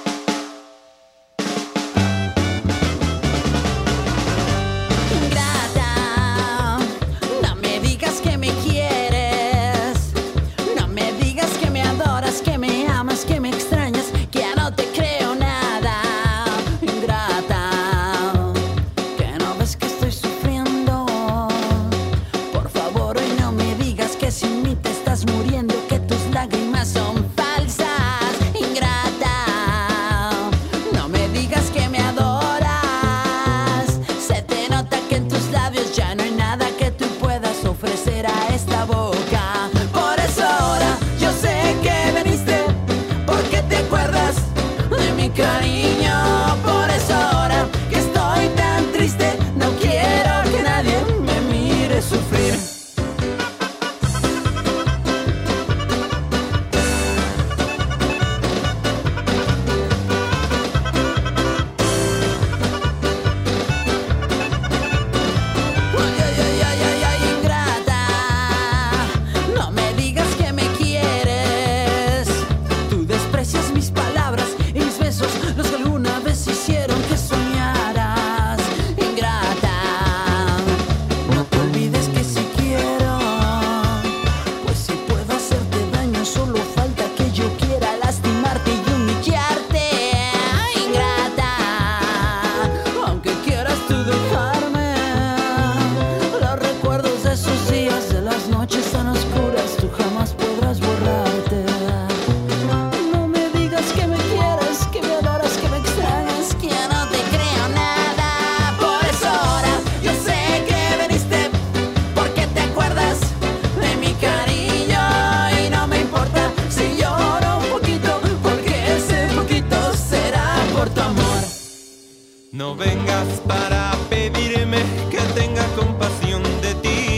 No vengas para pedirme que tenga compasión de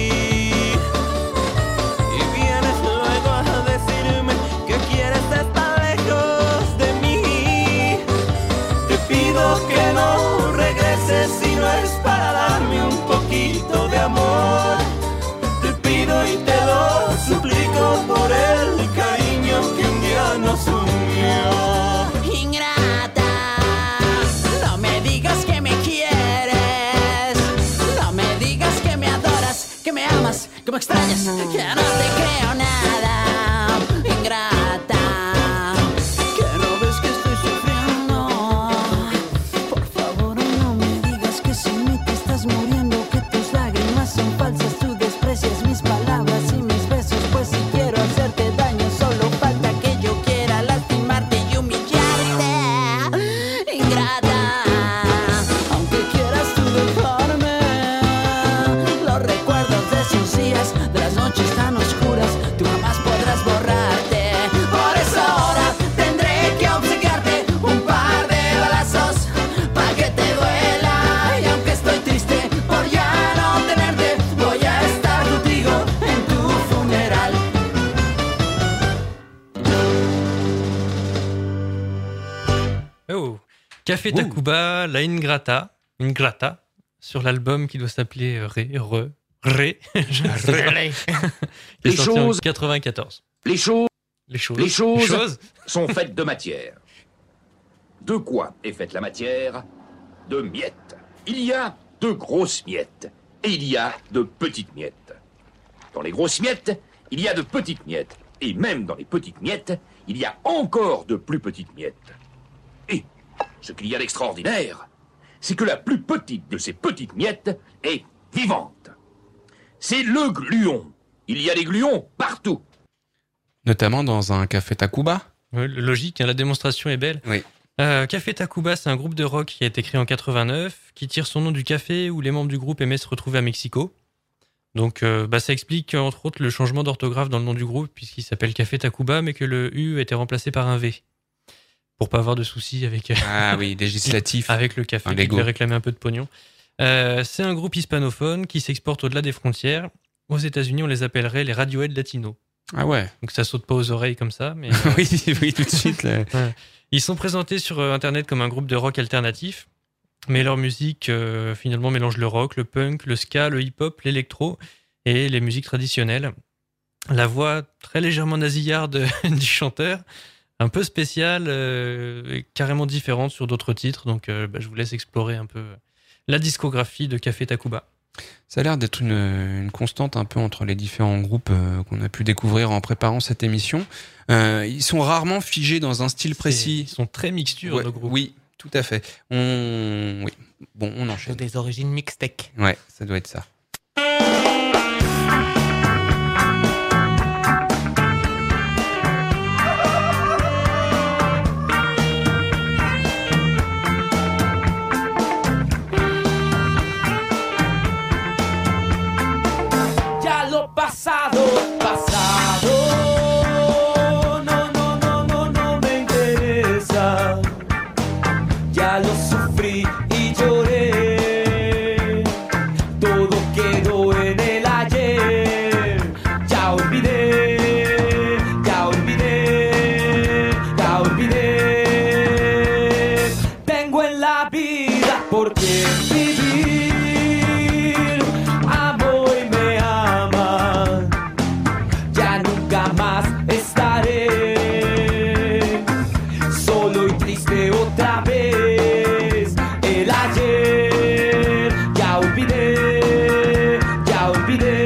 ti. Y vienes luego a decirme que quieres estar lejos de mí. Te pido que no regreses si no es para darme un poquito de amor. Te pido y te lo suplico por el cariño que un día nos unió. Que me extrañas, que no te creo nada, ingrata, que no ves que estoy sufriendo. Por favor no me digas que sin mí te estás muriendo, que tus lágrimas son falsas, tú desprecias mis palabras y mis besos, pues si quiero hacerte daño solo falta que yo quiera lastimarte y humillarte, ingrata, aunque quieras tú dejarme, los recuerdos de esos días, de las noches tan oscuras, tú jamás podrás borrarte. Por eso ahora tendré que obsequiarte un par de balazos para que te duela. Y aunque estoy triste por ya no tenerte, voy a estar contigo en tu funeral. Oh, Café Tacuba, La Ingrata, Ingrata, sur l'album qui doit s'appeler Ré, Re, Ré, je ne sais pas. Qui est Les sorti en choses- quatre-vingt-quatorze. Les choses, Les choses. les choses, Les choses. sont faites de matière. De quoi est faite la matière? De miettes. Il y a de grosses miettes et il y a de petites miettes. Dans les grosses miettes, il y a de petites miettes. Et même dans les petites miettes, il y a encore de plus petites miettes. Et ce qu'il y a d'extraordinaire, c'est que la plus petite de ces petites miettes est vivante. C'est le gluon. Il y a des gluons partout. Notamment dans un café Tacuba. Ouais, logique, hein, la démonstration est belle. Oui. Euh, Café Tacuba, c'est un groupe de rock qui a été créé en quatre-vingt-neuf, qui tire son nom du café où les membres du groupe aimaient se retrouver à Mexico. Donc euh, bah, ça explique entre autres le changement d'orthographe dans le nom du groupe, puisqu'il s'appelle Café Tacuba, mais que le U a été remplacé par un V. Pour pas avoir de soucis avec, ah oui, législatif. avec le café, qui devait réclamer un peu de pognon. Euh, c'est un groupe hispanophone qui s'exporte au-delà des frontières. Aux États-Unis, on les appellerait les Radiohead latinos. Ah ouais. Donc ça saute pas aux oreilles comme ça. Mais, euh... oui, oui, tout de suite. Là. Ouais. Ils sont présentés sur Internet comme un groupe de rock alternatif, mais leur musique euh, finalement mélange le rock, le punk, le ska, le hip-hop, l'électro et les musiques traditionnelles. La voix très légèrement nasillarde du chanteur, un peu spéciale, euh, carrément différente sur d'autres titres. Donc euh, bah, je vous laisse explorer un peu la discographie de Café Tacuba. Ça a l'air d'être une, une constante un peu entre les différents groupes euh, qu'on a pu découvrir en préparant cette émission. Euh, ils sont rarement figés dans un style précis. Ils sont très mixtures, ouais, nos groupes. Oui, tout à fait. On, oui. Bon, on enchaîne. Des origines mixtech. Ouais, ça doit être ça. Pasado, pasado, no, no, no, no, no me interesa. Ya lo sufrí y lloré. Todo quedó en el ayer. Ya olvidé, ya olvidé, ya olvidé. Tengo en la vida por qué vivir. Amo y me ama. Ya nunca más estaré solo y triste otra vez. El ayer ya olvidé, ya olvidé.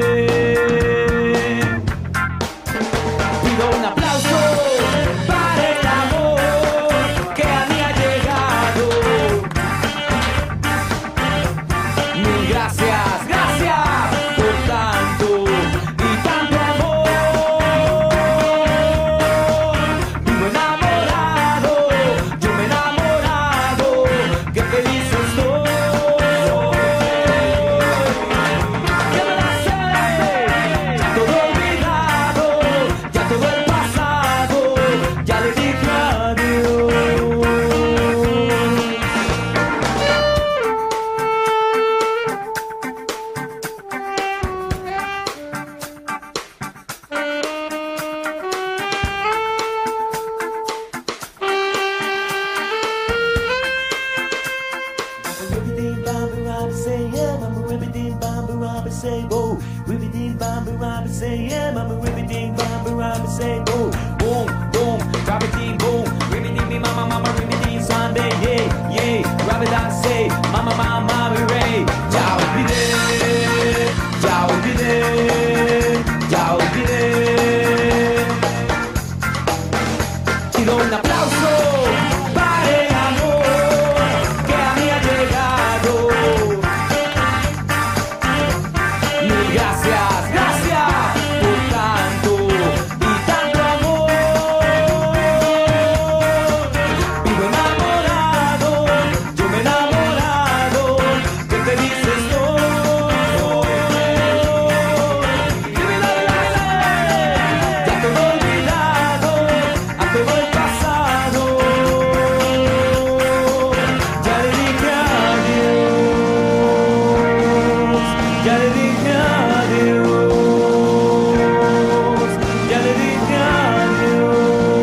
Pido un aplauso para el amor que a mí ha llegado. Mil gracias, gracias por tanto y tanto amor. Vivo enamorado, yo me he enamorado, qué feliz estoy. Ya me la sé, ya todo olvidado, ya todo el pasado, ya le dije adiós. Ya olvidé, ya olvidé, ya olvidé. Pido un aplauso para el amor que a mí ha llegado. Mil gracias, gracias por tanto y tanto amor. Vivo enamorado, yo me he enamorado, qué feliz estoy. Ya todo olvidado, a todo el pasado, ya le dije adiós, ya le dije adiós, ya le dije adiós.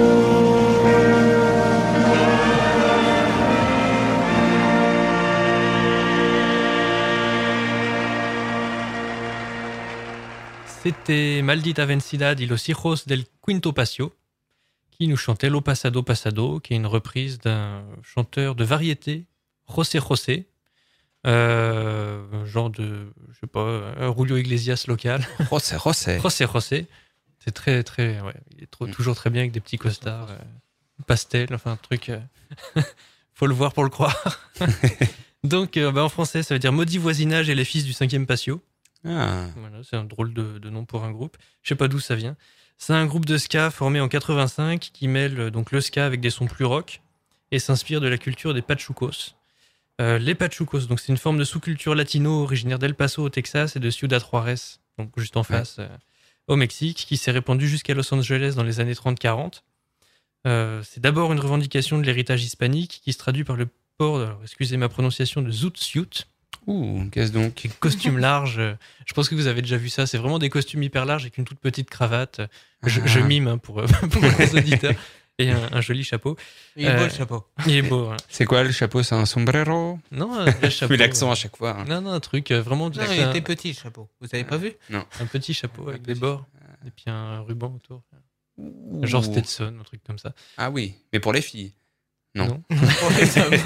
C'était Maldita Vencidad y los hijos del Quinto Pasio, qui nous chantait Lo Pasado Pasado, qui est une reprise d'un chanteur de variété, José José, euh, un genre de, je sais pas, un Julio Iglesias local. José José. José José. C'est très, très, ouais, il est trop, toujours très bien avec des petits costards, euh, pastel, enfin un truc, euh, faut le voir pour le croire. Donc, euh, bah, en français, ça veut dire Maudit voisinage et les fils du cinquième patio. Ah. Voilà, c'est un drôle de, de nom pour un groupe. Je sais pas d'où ça vient. C'est un groupe de ska formé en quatre-vingt-cinq qui mêle euh, donc le ska avec des sons plus rock et s'inspire de la culture des Pachucos. Euh, les Pachucos, donc c'est une forme de sous-culture latino originaire d'El Paso au Texas et de Ciudad Juárez donc juste en face, ouais. euh, au Mexique, qui s'est répandu jusqu'à Los Angeles dans les années trente quarante. Euh, c'est d'abord une revendication de l'héritage hispanique qui se traduit par le port, alors, excusez ma prononciation, de zoot suit. Ouh, qu'est-ce donc? Costume large. Je pense que vous avez déjà vu ça. C'est vraiment des costumes hyper larges avec une toute petite cravate. Je, ah. je mime hein, pour, pour les auditeurs. Et un, un joli chapeau. Il est euh, beau le chapeau. Il est beau. Voilà. C'est quoi le chapeau? C'est un sombrero? Non, un vrai chapeau. Je fais l'accent à chaque fois. Hein. Non, non, un truc euh, vraiment. Non, il était petit le chapeau. Vous avez pas vu? Non. Un petit chapeau avec des bords et puis un ruban autour. Ouh. Genre Stetson, un truc comme ça. Ah oui, mais pour les filles? Non. Non. Pour les hommes.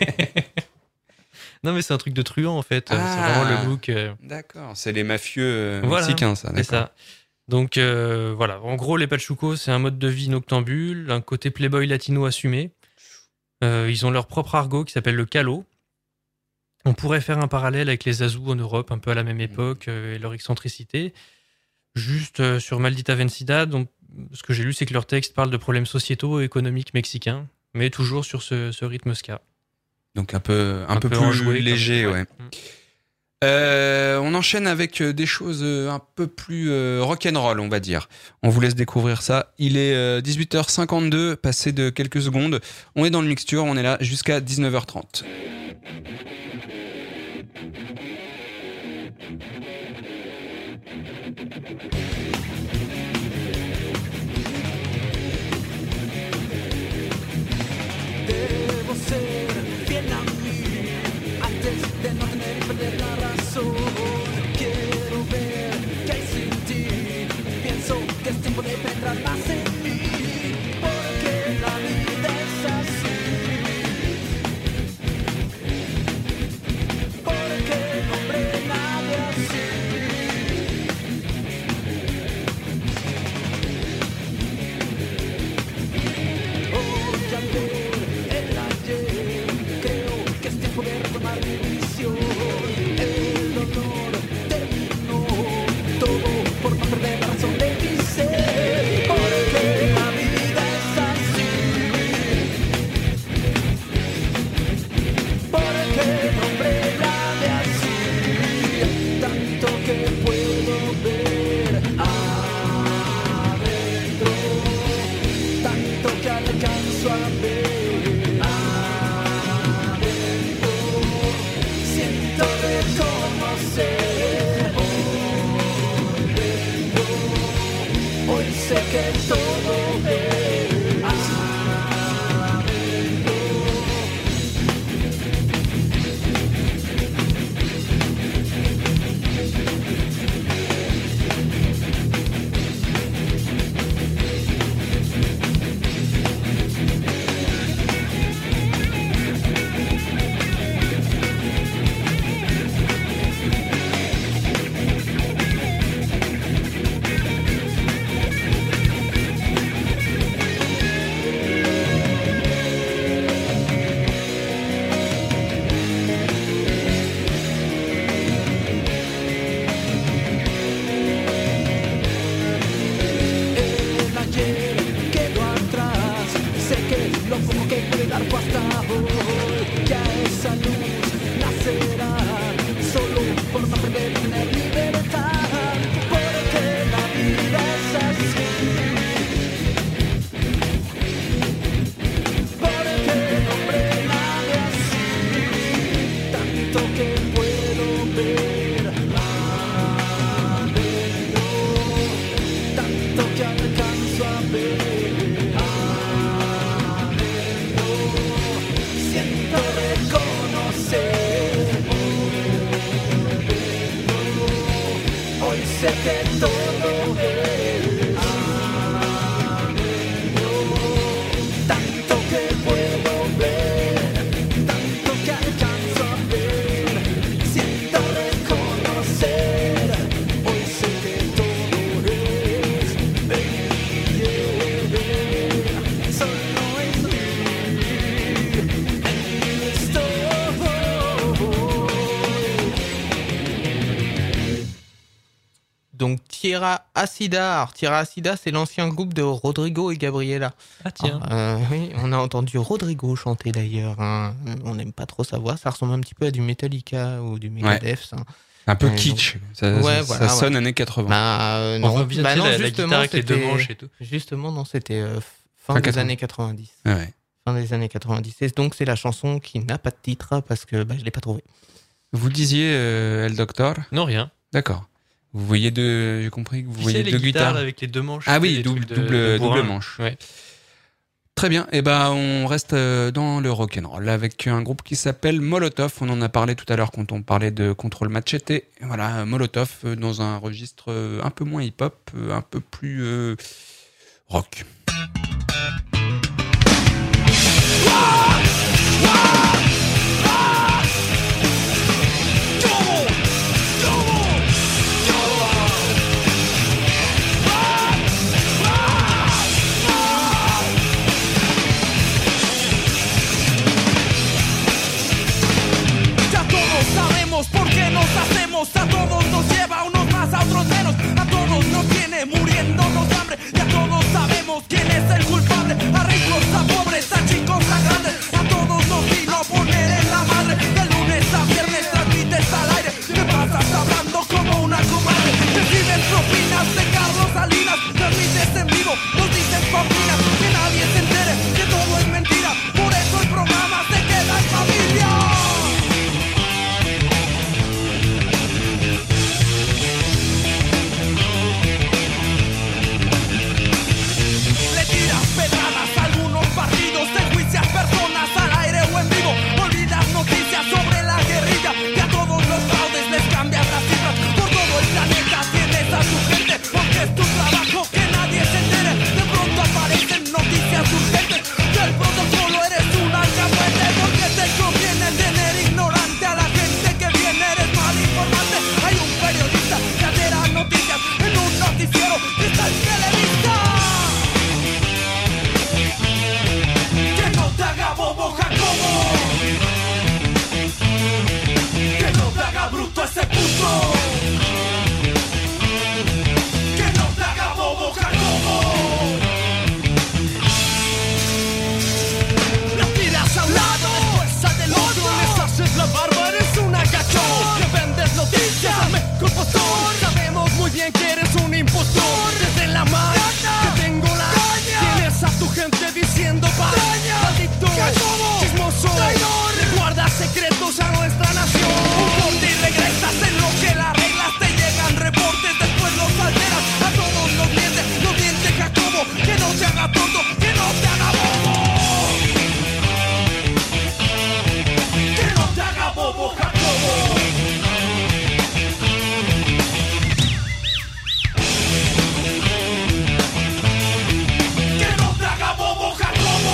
Non, mais c'est un truc de truand en fait. Ah, c'est vraiment le look. Euh... D'accord, c'est les mafieux euh, voilà, mexicains, ça. C'est ça. Donc euh, voilà, en gros, les Pachucos, c'est un mode de vie noctambule, un côté playboy latino assumé. Euh, ils ont leur propre argot qui s'appelle le calo. On pourrait faire un parallèle avec les Azous en Europe, un peu à la même époque, euh, et leur excentricité. Juste euh, sur Maldita Vecindad, donc, ce que j'ai lu, c'est que leur texte parle de problèmes sociétaux et économiques mexicains, mais toujours sur ce, ce rythme ska. Donc un peu, un, un peu, peu plus enjoué, léger, ouais. ouais. Mmh. Euh, on enchaîne avec des choses un peu plus euh, rock'n'roll, on va dire. On vous laisse découvrir ça. Il est euh, dix-huit heures cinquante-deux, passé de quelques secondes. On est dans le mixture, on est là jusqu'à dix-neuf heures trente. Debo ser fiel a mí antes de no tener y perder la razón. Quiero ver qué hay sin ti. Pienso que es tiempo de penetrar más en mí, porque la vida es así. Porque no hombre nadie así. Hoy ayer, el ayer, creo que es tiempo de retomar mi visión. El dolor terminó, todo por no perder la razón de mi ser. Porque la vida es así. Porque no hombre nadie así. Tanto que puedo ver adentro, tanto que alcanzo a ver adentro. Siento reconocer hoy dentro. Hoy sé que todo es adentro. El ayer quedó atrás, sé que lo poco que puede dar fue hasta hoy. Ya esa luz nacerá, solo por no perder y tener libertad. Porque la vida es así. Porque no hombre nadie así. Tanto que puedo ver adentro, tanto que alcanzo a ver adentro. Siento reconocer dentro. Hoy sé que todo es adentro. Tanto que puedo ver, tanto que alcanzo a ver. Siento reconocer. Hoy sé que todo es solo en mí, en mí estoy. Donc Tierra Acida. Alors, Tierra Acida, c'est l'ancien groupe de Rodrigo et Gabriela. Ah tiens. Alors, euh, oui, on a entendu Rodrigo chanter d'ailleurs. Hein. On n'aime pas trop sa voix. Ça ressemble un petit peu à du Metallica ou du Megadeth. Ouais. Hein. Un peu Ouais, kitsch. donc- Ça, Ouais, ça, voilà, ça sonne ouais. années quatre-vingts. Bah, euh, On non. revient Bah tu sais, non, la- la justement, guitare avec les deux c'était- manches et tout. Justement, non, c'était euh, fin Fin des quatre-vingts. années quatre-vingt-dix. Ah ouais. Fin des années quatre-vingt-dix. Et donc, c'est la chanson qui n'a pas de titre parce que bah, je l'ai pas trouvée. Vous disiez euh, El Doctor? Non, rien. D'accord. Vous voyez deux. J'ai compris que vous Tu voyez sais, les deux guitares guitares. là, avec les deux manches. Ah tu sais, oui, les double, trucs de- double, de bourrin. double manche. Ouais. Très bien. Et ben, on reste euh, dans le rock'n'roll avec un groupe qui s'appelle Molotov. On en a parlé tout à l'heure quand on parlait de Control Machete. Et voilà, Molotov euh, dans un registre euh, un peu moins hip-hop, euh, un peu plus euh, rock. Ya todos sabemos por qué nos hacemos. A todos nos lleva, a unos más, a otros menos. A todos nos tiene muriéndonos de hambre. Ya todos sabemos quién es el culpable. A ricos, a pobres, a chicos, a grandes. A todos nos vino a poner en la madre. De lunes a viernes transmites al aire. Te pasas hablando como una comadre. Recibes propinas de Carlos Salinas. Transmites en vivo, nos dices papinas. Que nadie se entere que todo es mentira. Por eso el programa se queda en familia. Le tiras pedradas a algunos partidos, enjuicias personas al aire o en vivo. Olvidas noticias sobre la guerrilla y a todos los fraudes les cambias las cifras. Por todo el planeta tienes a tu gente, porque es tu trabajo que nadie se entere. De pronto aparecen noticias urgentes, del protocolo eres un alcahuete. Porque te conviene tener ignorante a la gente que viene, eres mal informante. Hay un periodista que altera noticias en un noticiero que está en Televisa. Que no te haga bobo Jacobo, que no te haga bruto ese puto, que no te haga bobo Jacobo. La tiras a un lado, después al del otro, les haces la barba, eres un agachón. Que vendes noticias, dame compostor. Sabemos muy bien que eres un impostor. Desde la mano que tengo la tienes a tu gente diciendo pa' maldito, chismoso, le guardas secretos a nuestra nación. Un corte y regresas en lo que las reglas te llegan reportes, después los alteras. A todos los mientes, no miente Jacobo. Que no te haga tonto, que no te haga bobo. Que no te haga bobo Jacobo. Que no te haga bobo Jacobo.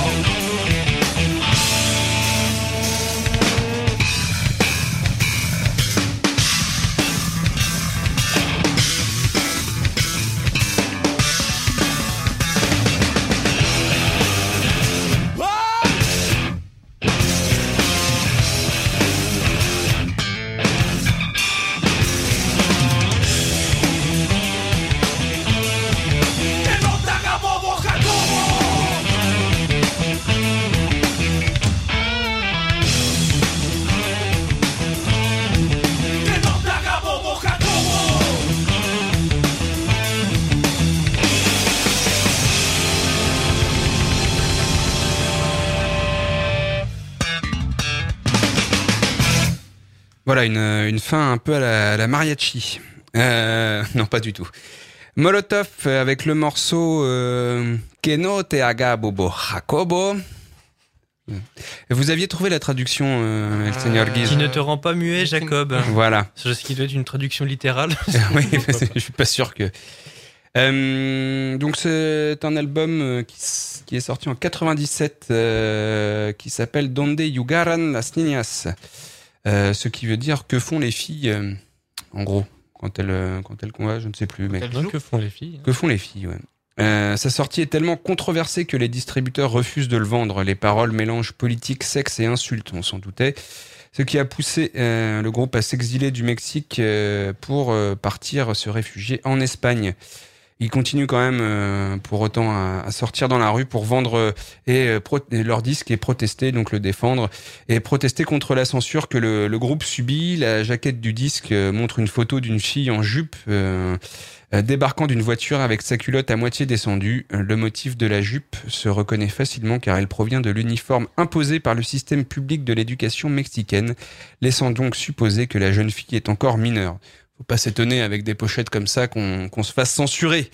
Que no te haga bobo Jacobo. Que no te haga bobo Jacobo. Voilà, une, une fin un peu à la, à la mariachi. Euh, non, pas du tout. Molotov euh, avec le morceau euh, Que no te haga bobo Jacobo. Vous aviez trouvé la traduction, euh, El Señor Guise? Qui ne te rend pas muet, Jacob. Voilà. Ce qui doit être une traduction littérale. Oui, je suis pas sûr que. Euh, donc c'est un album euh, qui, s- qui est sorti en quatre-vingt-dix-sept, euh, qui s'appelle Donde Yugaran las Niñas, euh, ce qui veut dire que font les filles, euh, en gros, quand elles euh, quand elles convoient, je ne sais plus, mais Non, que font les filles que font les filles, ouais. Euh, sa sortie est tellement controversée que les distributeurs refusent de le vendre. Les paroles mélangent politique, sexe et insultes, on s'en doutait. Ce qui a poussé euh, le groupe à s'exiler du Mexique euh, pour euh, partir se réfugier en Espagne. ils continuent quand même euh, pour autant à, à sortir dans la rue pour vendre euh, et, euh, pro- et leur disque et protester, donc le défendre et protester contre la censure que le, le groupe subit. La jaquette du disque euh, montre une photo d'une fille en jupe euh, euh, débarquant d'une voiture avec sa culotte à moitié descendue. Le motif de la jupe se reconnaît facilement car elle provient de l'uniforme imposé par le système public de l'éducation mexicaine, laissant donc supposer que la jeune fille est encore mineure. Faut pas s'étonner avec des pochettes comme ça qu'on, qu'on se fasse censurer.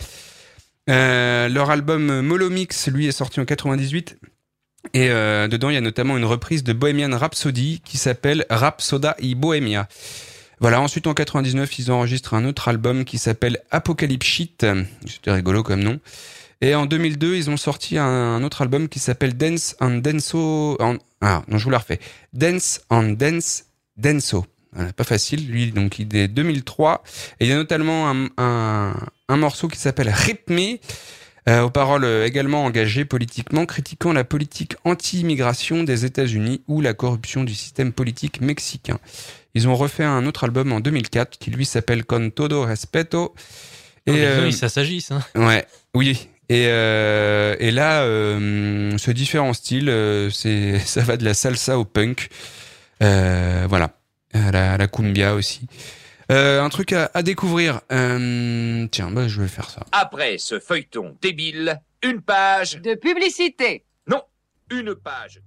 Euh, leur album Molomix, lui, est sorti en quatre-vingt-dix-huit. Et euh, dedans, il y a notamment une reprise de Bohemian Rhapsody qui s'appelle Rhapsoda y Bohemia. Voilà, ensuite en quatre-vingt-dix-neuf, ils enregistrent un autre album qui s'appelle Apocalypse Shit. C'était rigolo comme nom. Et en deux mille deux, ils ont sorti un, un autre album qui s'appelle Dance and Denso... En, ah, non, je vous la refais. Dance and Dance Denso. Voilà, pas facile, lui, donc il est deux mille trois. Et il y a notamment un, un, un morceau qui s'appelle Rip Me, euh, aux paroles également engagées politiquement, critiquant la politique anti-immigration des États-Unis ou la corruption du système politique mexicain. Ils ont refait un autre album en deux mille quatre qui lui s'appelle Con Todo Respeto. Et euh, ça s'agisse. Hein. Ouais, oui. Et, euh, et là, euh, ce différent style, euh, c'est, ça va de la salsa au punk. Euh, voilà. À la, à la cumbia aussi. Euh, un truc à, à découvrir. Euh, tiens, bah, je vais faire ça. Après ce feuilleton débile, une page... De publicité. Non, une page...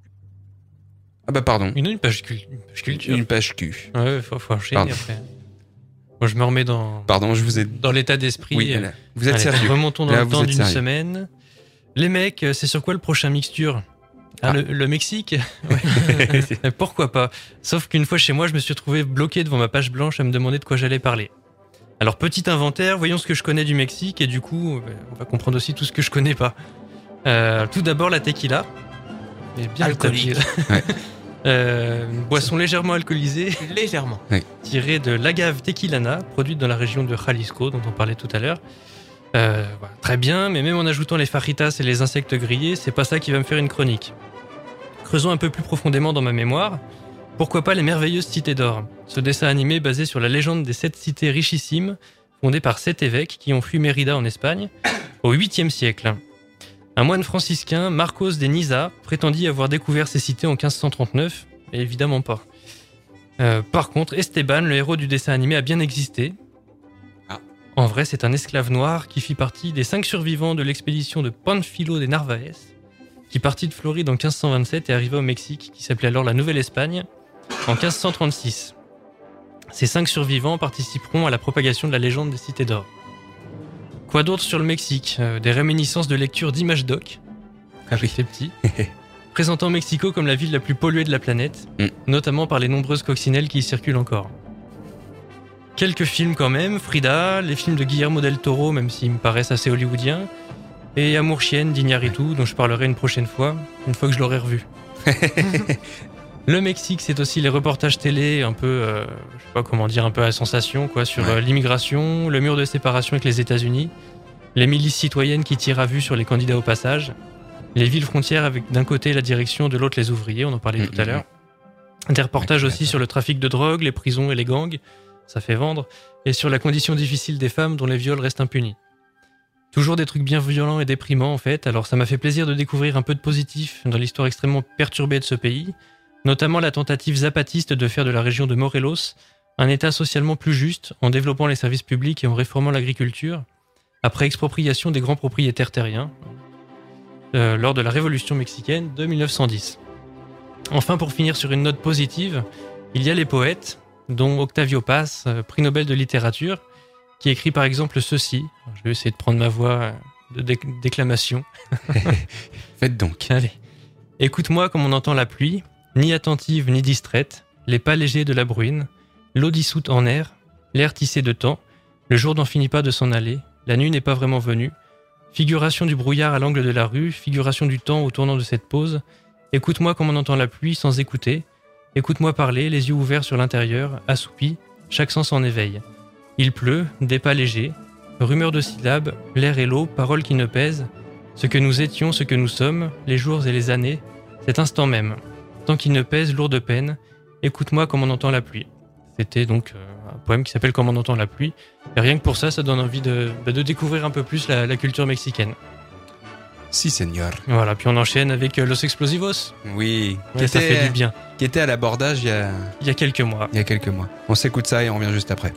Ah bah pardon. Une, une, page, cu- une page culture. Une page Q. Ouais, faut, faut enchaîner pardon. Après. Moi, je me remets dans... Pardon, je vous ai... Dans l'état d'esprit. Oui, là, vous êtes Allez, sérieux. Remontons dans là, le temps d'une sérieux. semaine. Les mecs, c'est sur quoi le prochain mixture ? Ah, ah. Le, le Mexique ouais. Pourquoi pas. Sauf qu'une fois chez moi, je me suis retrouvé bloqué devant ma page blanche à me demander de quoi j'allais parler. Alors, petit inventaire, voyons ce que je connais du Mexique et du coup, on va comprendre aussi tout ce que je connais pas. Euh, tout d'abord, la tequila. Et bien alcoolique. Ouais. Euh, une boisson légèrement alcoolisée. Légèrement. Oui. Tirée de l'agave tequilana, produite dans la région de Jalisco, dont on parlait tout à l'heure. Euh, voilà, très bien, mais même en ajoutant les fajitas et les insectes grillés, c'est pas ça qui va me faire une chronique. Creusons un peu plus profondément dans ma mémoire. Pourquoi pas les merveilleuses cités d'or ? Ce dessin animé basé sur la légende des sept cités richissimes, fondées par sept évêques qui ont fui Mérida en Espagne au huitième siècle. Un moine franciscain, Marcos de Niza, prétendit avoir découvert ces cités en quinze cent trente-neuf, et évidemment pas. Euh, par contre, Esteban, le héros du dessin animé, a bien existé. Ah. En vrai, c'est un esclave noir qui fit partie des cinq survivants de l'expédition de Panfilo de Narvaez, qui partit de Floride en quinze cent vingt-sept et arriva au Mexique, qui s'appelait alors la Nouvelle-Espagne, en quinze cent trente-six. Ces cinq survivants participeront à la propagation de la légende des cités d'or. Quoi d'autre sur le Mexique ? euh, Des réminiscences de lecture d'images doc, quand j'étais petit, présentant Mexico comme la ville la plus polluée de la planète, mm. notamment par les nombreuses coccinelles qui y circulent encore. Quelques films quand même, Frida, les films de Guillermo del Toro, même s'ils me paraissent assez hollywoodiens, et Amour chienne d'Iñárritu, dont je parlerai une prochaine fois, une fois que je l'aurai revu. Le Mexique, c'est aussi les reportages télé, un peu, euh, je sais pas comment dire, un peu à sensation, quoi, sur ouais. euh, l'immigration, le mur de séparation avec les États-Unis, les milices citoyennes qui tirent à vue sur les candidats au passage, les villes frontières avec d'un côté la direction, de l'autre les ouvriers, on en parlait mmh, tout à l'heure. Des reportages aussi sur le trafic de drogue, les prisons et les gangs, ça fait vendre, et sur la condition difficile des femmes dont les viols restent impunis. Toujours des trucs bien violents et déprimants en fait, alors ça m'a fait plaisir de découvrir un peu de positif dans l'histoire extrêmement perturbée de ce pays, notamment la tentative zapatiste de faire de la région de Morelos un État socialement plus juste en développant les services publics et en réformant l'agriculture, après expropriation des grands propriétaires terriens, euh, lors de la Révolution mexicaine de dix-neuf cent dix. Enfin, pour finir sur une note positive, il y a les poètes, dont Octavio Paz, prix Nobel de littérature, qui écrit par exemple ceci. Je vais essayer de prendre ma voix de dé- déclamation. Faites donc. Allez. Écoute-moi comme on entend la pluie, ni attentive ni distraite, les pas légers de la bruine, l'eau dissoute en air, l'air tissé de temps, le jour n'en finit pas de s'en aller, la nuit n'est pas vraiment venue, figuration du brouillard à l'angle de la rue, figuration du temps au tournant de cette pause, écoute-moi comme on entend la pluie sans écouter, écoute-moi parler, les yeux ouverts sur l'intérieur, assoupi, chaque sens en éveil. Il pleut, des pas légers, rumeur de syllabes, l'air et l'eau, paroles qui ne pèsent, ce que nous étions, ce que nous sommes, les jours et les années, cet instant même. Tant qu'il ne pèse, lourde peine, écoute-moi comme on entend la pluie. C'était donc euh, poème qui s'appelle Comme on entend la pluie. Et rien que pour ça, ça donne envie de, bah, de découvrir un peu plus la, la culture mexicaine. Si, señor. Voilà, puis on enchaîne avec Los Explosivos. Oui, ouais, qui ça était, fait du bien. Qui était à l'abordage il y a... Il y a quelques mois. Il y a quelques mois. On s'écoute ça et on revient juste après.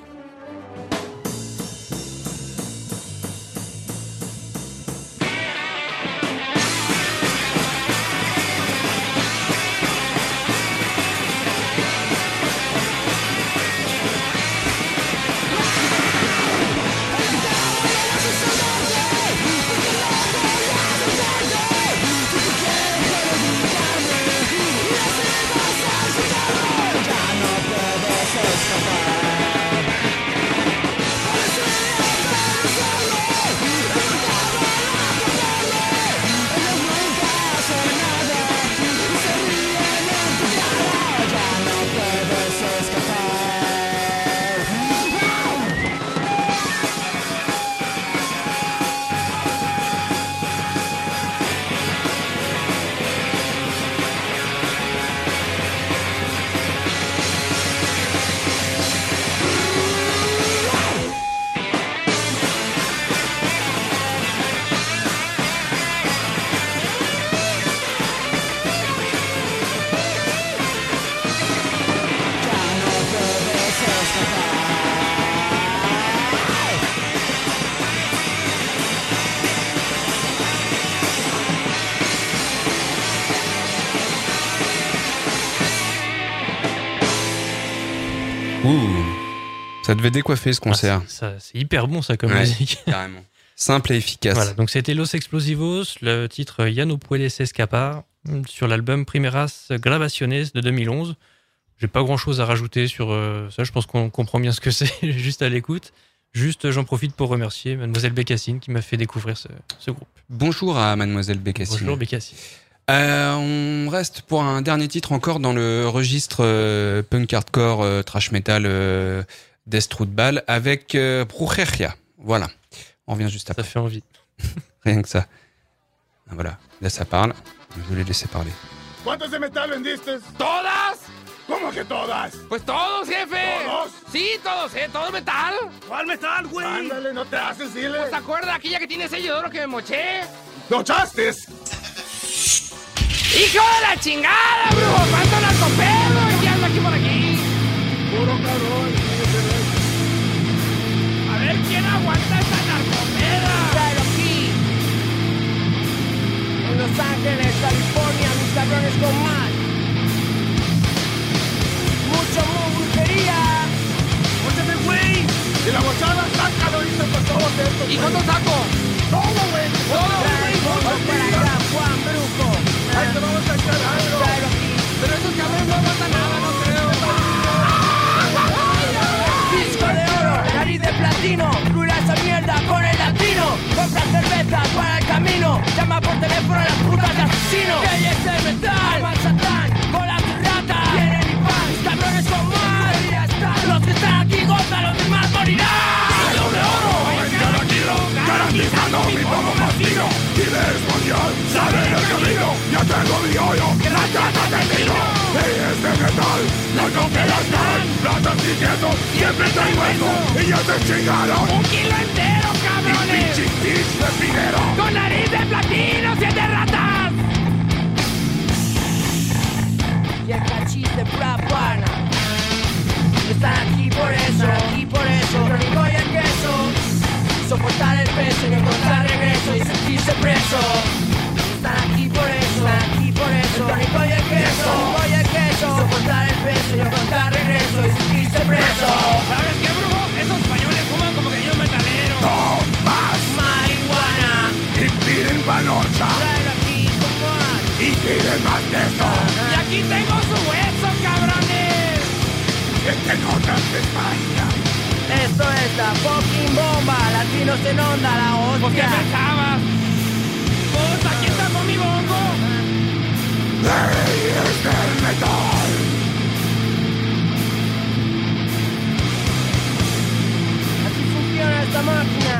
Ça devait décoiffer ce concert. Ah, c'est, ça, c'est hyper bon ça comme ouais, musique. Carrément. Simple et efficace. Voilà, donc c'était Los Explosivos, le titre Ya no puedes escapar, sur l'album Primeras Grabaciones de deux mille onze. J'ai pas grand chose à rajouter sur euh, ça, je pense qu'on comprend bien ce que c'est juste à l'écoute. Juste, j'en profite pour remercier Mademoiselle Bécassine qui m'a fait découvrir ce, ce groupe. Bonjour à Mademoiselle Bécassine. Bonjour Bécassine. Euh, on reste pour un dernier titre encore dans le registre euh, punk hardcore, euh, trash metal, euh, Death Root Ball avec euh, Brujeria. Voilà. On revient juste après. Ça fait envie. Rien que ça. Voilà. Là, ça parle. Je vais les laisser parler. ¿Cuántos de metal vendiste? ¿Todas? ¿Cómo que todas? Pues todos, jefe. ¿Todos? Sí, todos, ¿eh? ¿Todo metal? ¿Cuál metal, güey? Ándale, no te haces, dile. ¿Pues te acuerdas aquella que tiene sello de oro que me moché? ¿Lo echaste? ¡Hijo de la chingada, brujo! ¿Cuánto narcopedo? ¿Qué ando aquí por aquí? Puro cabrón. A ver, ¿quién aguanta esta narcopeda? Claro, aquí. En Los Ángeles, California, mis cabrones con más. Mucho mu, brujería. ¡Óyeme, güey! Y la mochada, sácalo y se pasó esto. ¿Y cuánto saco? Todo, güey. Todo, güey. Para Juan Brujo. Ahí te vamos a echar algo. Claro, aquí. Pero esos cabrones no aguantan nada, no creo. Disco de oro, nariz de platino. Cura esa mierda con el latino. Compra cerveza para el camino. Llama por teléfono a las putas de asesino. Que es el metal. Llama al satán con las ratas. Vienen y van, cabrones con más. Los que están aquí gozan, los demás morirán. Disco de oro, en cada kilo. Garantizando mi poco más fino. Y de español, sale el camino. Ya tengo mi hoyo, que la trata te tiro. Y este metal, los conqueras están. Platas y quesos, siempre traigo eso. Y ya te chingaron. Un kilo entero, cabrones. Y pinche pitch de pinero. Con nariz de platino, siete ratas. Y el cachis de Plapana. Están aquí por eso, aquí por eso. Crónico y el queso. Soportar el peso y no encontrar regreso y sentirse preso. Están aquí por eso, están aquí por eso. El crónico y el queso, y el queso. Soportar el peso y no encontrar regreso y sentirse preso. ¿Sabes qué, brujo? Esos españoles fuman como que ellos metaleros. No más marihuana. Y piden panocha. Traen aquí con más. Y piden más de esto. Y aquí tengo su hueso, cabrones. Este nota de España. Esto es la fucking bomba, latinos en onda, la hostia. ¿Por qué pensabas? Pues aquí está con mi bongo. Reyes del metal. Así funciona esta máquina.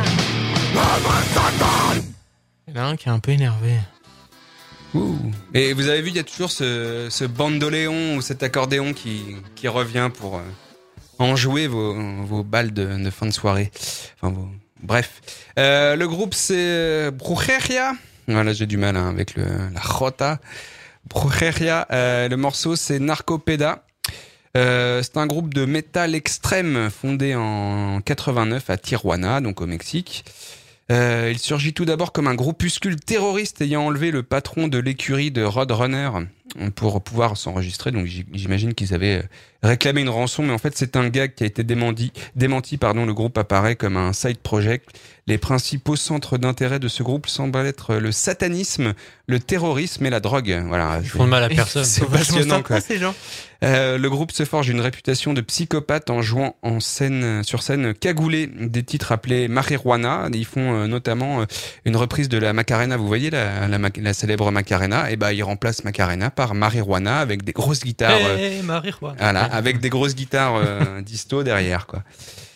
Il y en a un qui est un peu énervé. Ouh. Et vous avez vu, il y a toujours ce, ce bandoléon ou cet accordéon qui, qui revient pour, enjouer vos, vos balles de, de fin de soirée. Enfin, vos... Bref. Euh, le groupe, c'est Brujeria. Voilà, j'ai du mal hein, avec le, la jota. Brujeria. Euh, le morceau, c'est Narcopeda. Euh, c'est un groupe de métal extrême fondé en quatre-vingt-neuf à Tijuana, donc au Mexique. Euh, il surgit tout d'abord comme un groupuscule terroriste ayant enlevé le patron de l'écurie de Roadrunner pour pouvoir s'enregistrer. Donc j'imagine qu'ils avaient réclamé une rançon, mais en fait c'est un gag qui a été démenti. démenti pardon, le groupe apparaît comme un side project. Les principaux centres d'intérêt de ce groupe semblent être le satanisme, le terrorisme et la drogue. Voilà, ils font de mal à personne. C'est passionnant, quoi. Ces gens. Euh, le groupe se forge une réputation de psychopathe en jouant en scène, sur scène cagoulé des titres appelés Marijuana. Ils font euh, notamment euh, une reprise de la Macarena. Vous voyez la, la, la célèbre Macarena. Et ben bah, ils remplacent Macarena par Marijuana avec des grosses guitares. Hey, euh, Marijuana. Voilà, avec des grosses guitares euh, disto derrière, quoi.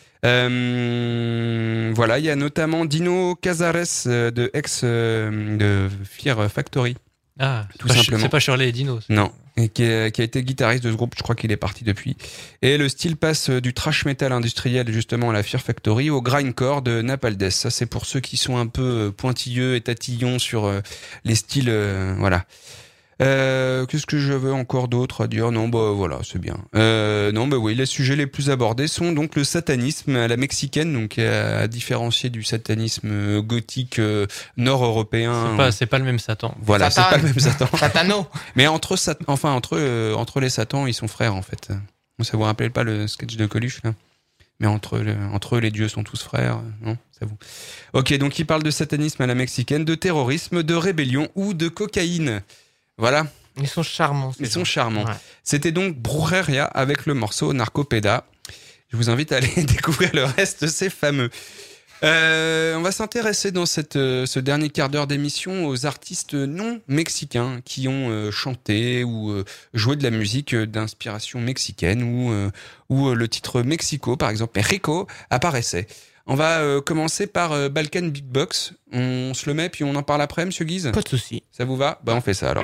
Euh, voilà, il y a notamment Dino Cazares euh, de ex euh, de Fear Factory. Ah, tout c'est simplement. Pas, c'est pas Shirley et Dino. Non, et qui, est, qui a été guitariste de ce groupe. Je crois qu'il est parti depuis. Et le style passe du thrash metal industriel justement à la Fear Factory au grindcore de Napalm. Ça, c'est pour ceux qui sont un peu pointilleux et tatillons sur euh, les styles. Euh, voilà. Euh, qu'est-ce que je veux encore d'autre à dire? Non, bah voilà, c'est bien. Euh, non, bah oui, les sujets les plus abordés sont donc le satanisme à la mexicaine, donc à, à différencier du satanisme gothique euh, nord-européen. C'est pas, c'est pas le même Satan. Voilà, Satan. c'est pas le même Satan. Satano. Mais entre sat- enfin entre euh, entre les satans, ils sont frères en fait. Ça vous rappelle pas le sketch de Coluche là? Mais entre le, entre eux, les dieux sont tous frères, non? Ça vous. Ok, donc il parle de satanisme à la mexicaine, de terrorisme, de rébellion ou de cocaïne. Voilà. Ils sont charmants. Ils sont charmants. Ouais. C'était donc Brujeria avec le morceau Narcopeda. Je vous invite à aller découvrir le reste de ces fameux. Euh, on va s'intéresser dans cette, euh, ce dernier quart d'heure d'émission aux artistes non mexicains qui ont euh, chanté ou euh, joué de la musique d'inspiration mexicaine ou, euh, où euh, le titre Mexico, par exemple, Mexico, apparaissait. On va euh, commencer par euh, Balkan Big Box. On se le met puis on en parle après, monsieur Guise? Pas de souci. Ça vous va? Bah on fait ça alors.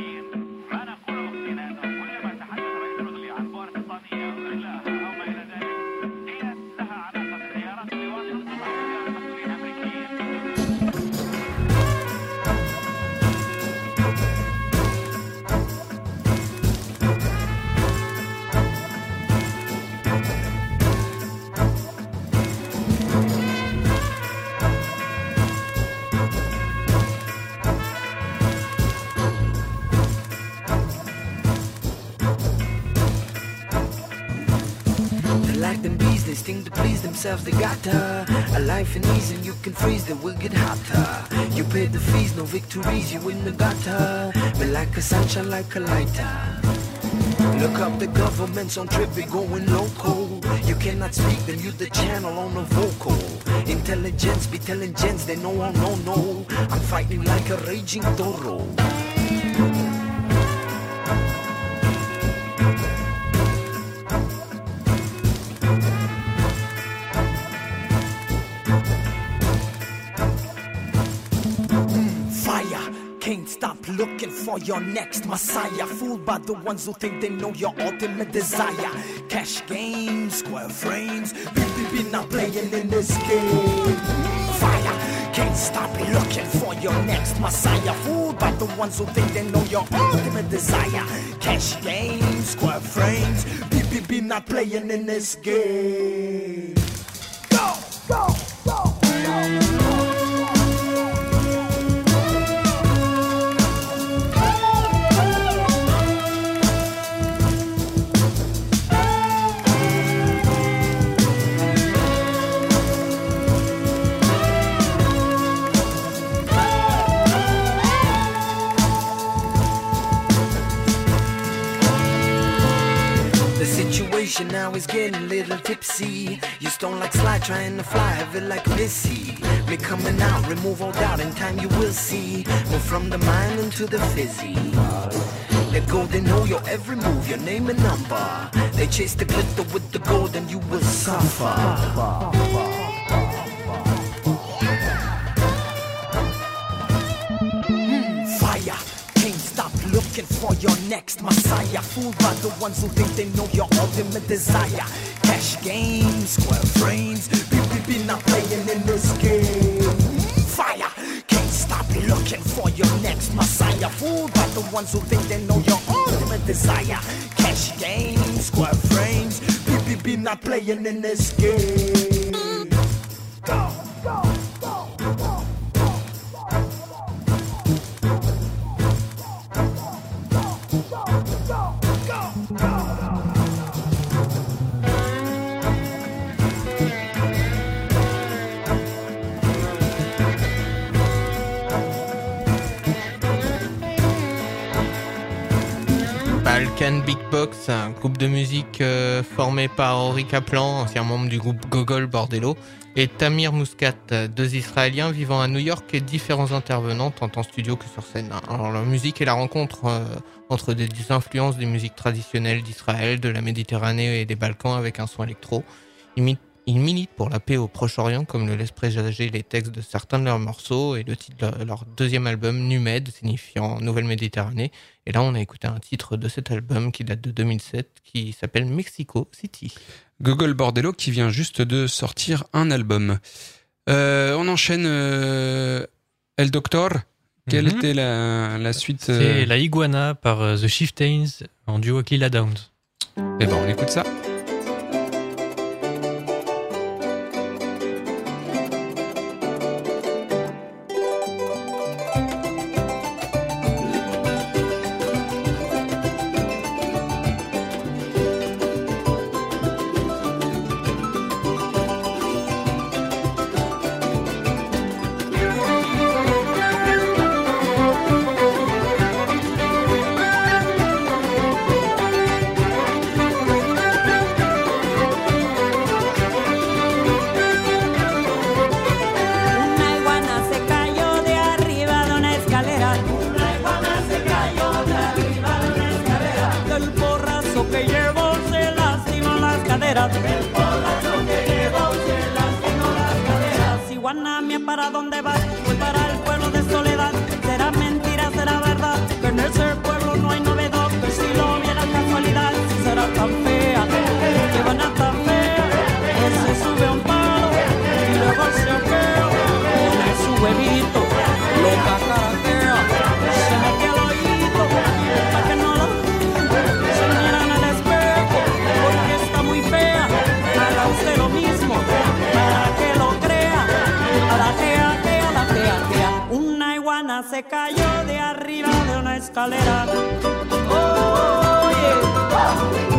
They sting to please themselves, they got uh, a life in ease and you can freeze, they will get hotter. You pay the fees, no victories, you in the gutter. But like a sunshine, like a lighter. Look up the government's on trip, we going local. You cannot speak, then you the channel on the vocal. Intelligence be telling gents, they know, oh no, no. I'm fighting like a raging toro. Can't stop looking for your next messiah. Fooled by the ones who think they know your ultimate desire. Cash games, square frames, B B B not playing in this game. Fire, can't stop looking for your next messiah. Fooled by the ones who think they know your ultimate desire. Cash games, square frames, B B B not playing in this game. Go, go, go, go. Now is getting a little tipsy. You stone like slide, trying to fly heavy like Missy. Me coming out, remove all doubt, in time you will see. Move from the mind into the fizzy. Let go, they know your every move, your name and number. They chase the glitter with the gold and you will suffer. Mm, fire. Looking for your next messiah. Fooled by the ones who think they know your ultimate desire. Cash games, square frames. Be not playing in this game. Fire, can't stop looking for your next messiah. Fooled by the ones who think they know your ultimate desire. Cash games, square frames. Be, be, be not playing in this game. Go, go, go, go, go. Balkan Big Box, un groupe de musique euh, formé par Henri Kaplan, ancien membre du groupe Gogol Bordello, et Tamir Mouskat, deux Israéliens vivant à New York et différents intervenants tant en studio que sur scène. Alors leur musique est la rencontre euh, entre des, des influences des musiques traditionnelles d'Israël, de la Méditerranée et des Balkans avec un son électro. Ils, mi- ils militent pour la paix au Proche-Orient, comme le laissent présager les textes de certains de leurs morceaux et le titre de leur deuxième album, Numed, signifiant Nouvelle Méditerranée. Et là, on a écouté un titre de cet album qui date de deux mille sept, qui s'appelle Mexico City. Gogol Bordello qui vient juste de sortir un album. Euh, on enchaîne euh, El Doctor. Quelle mm-hmm. était la, la suite euh... C'est La Iguana par uh, The Chieftains en duo avec Lila Downs. Eh ben, on écoute ça. Se cayó de arriba de una escalera. Oh, yeah.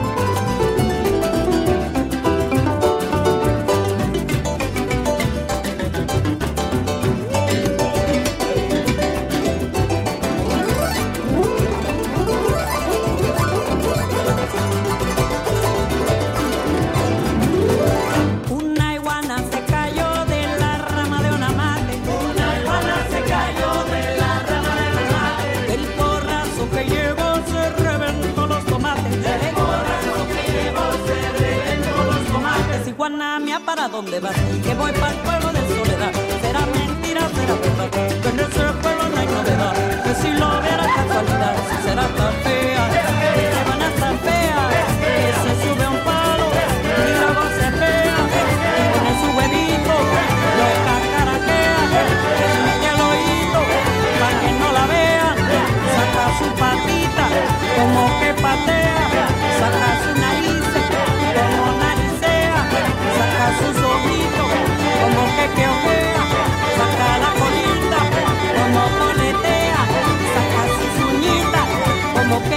Una iguana se cayó de la rama de una mate. Una iguana se cayó de la rama de una mate. El porrazo que llevó se reventó los tomates. El porrazo que llevó se reventó los tomates. Iguana mía, ¿para dónde vas? Que voy para el pueblo de Soledad. Será mentira, será verdad, que en ese pueblo no hay novedad. Que si lo viera casualidad, si será tan fea, que iguana tan fea, que se sube a un palo y luego se pega, pone su huevito, lo cacarajea, que se mete el oído para que no la vean, saca su patita como que patea, saca su nariz como naricea, saca sus ojitos como que que ojea, saca la colita como coletea, saca sus uñitas como que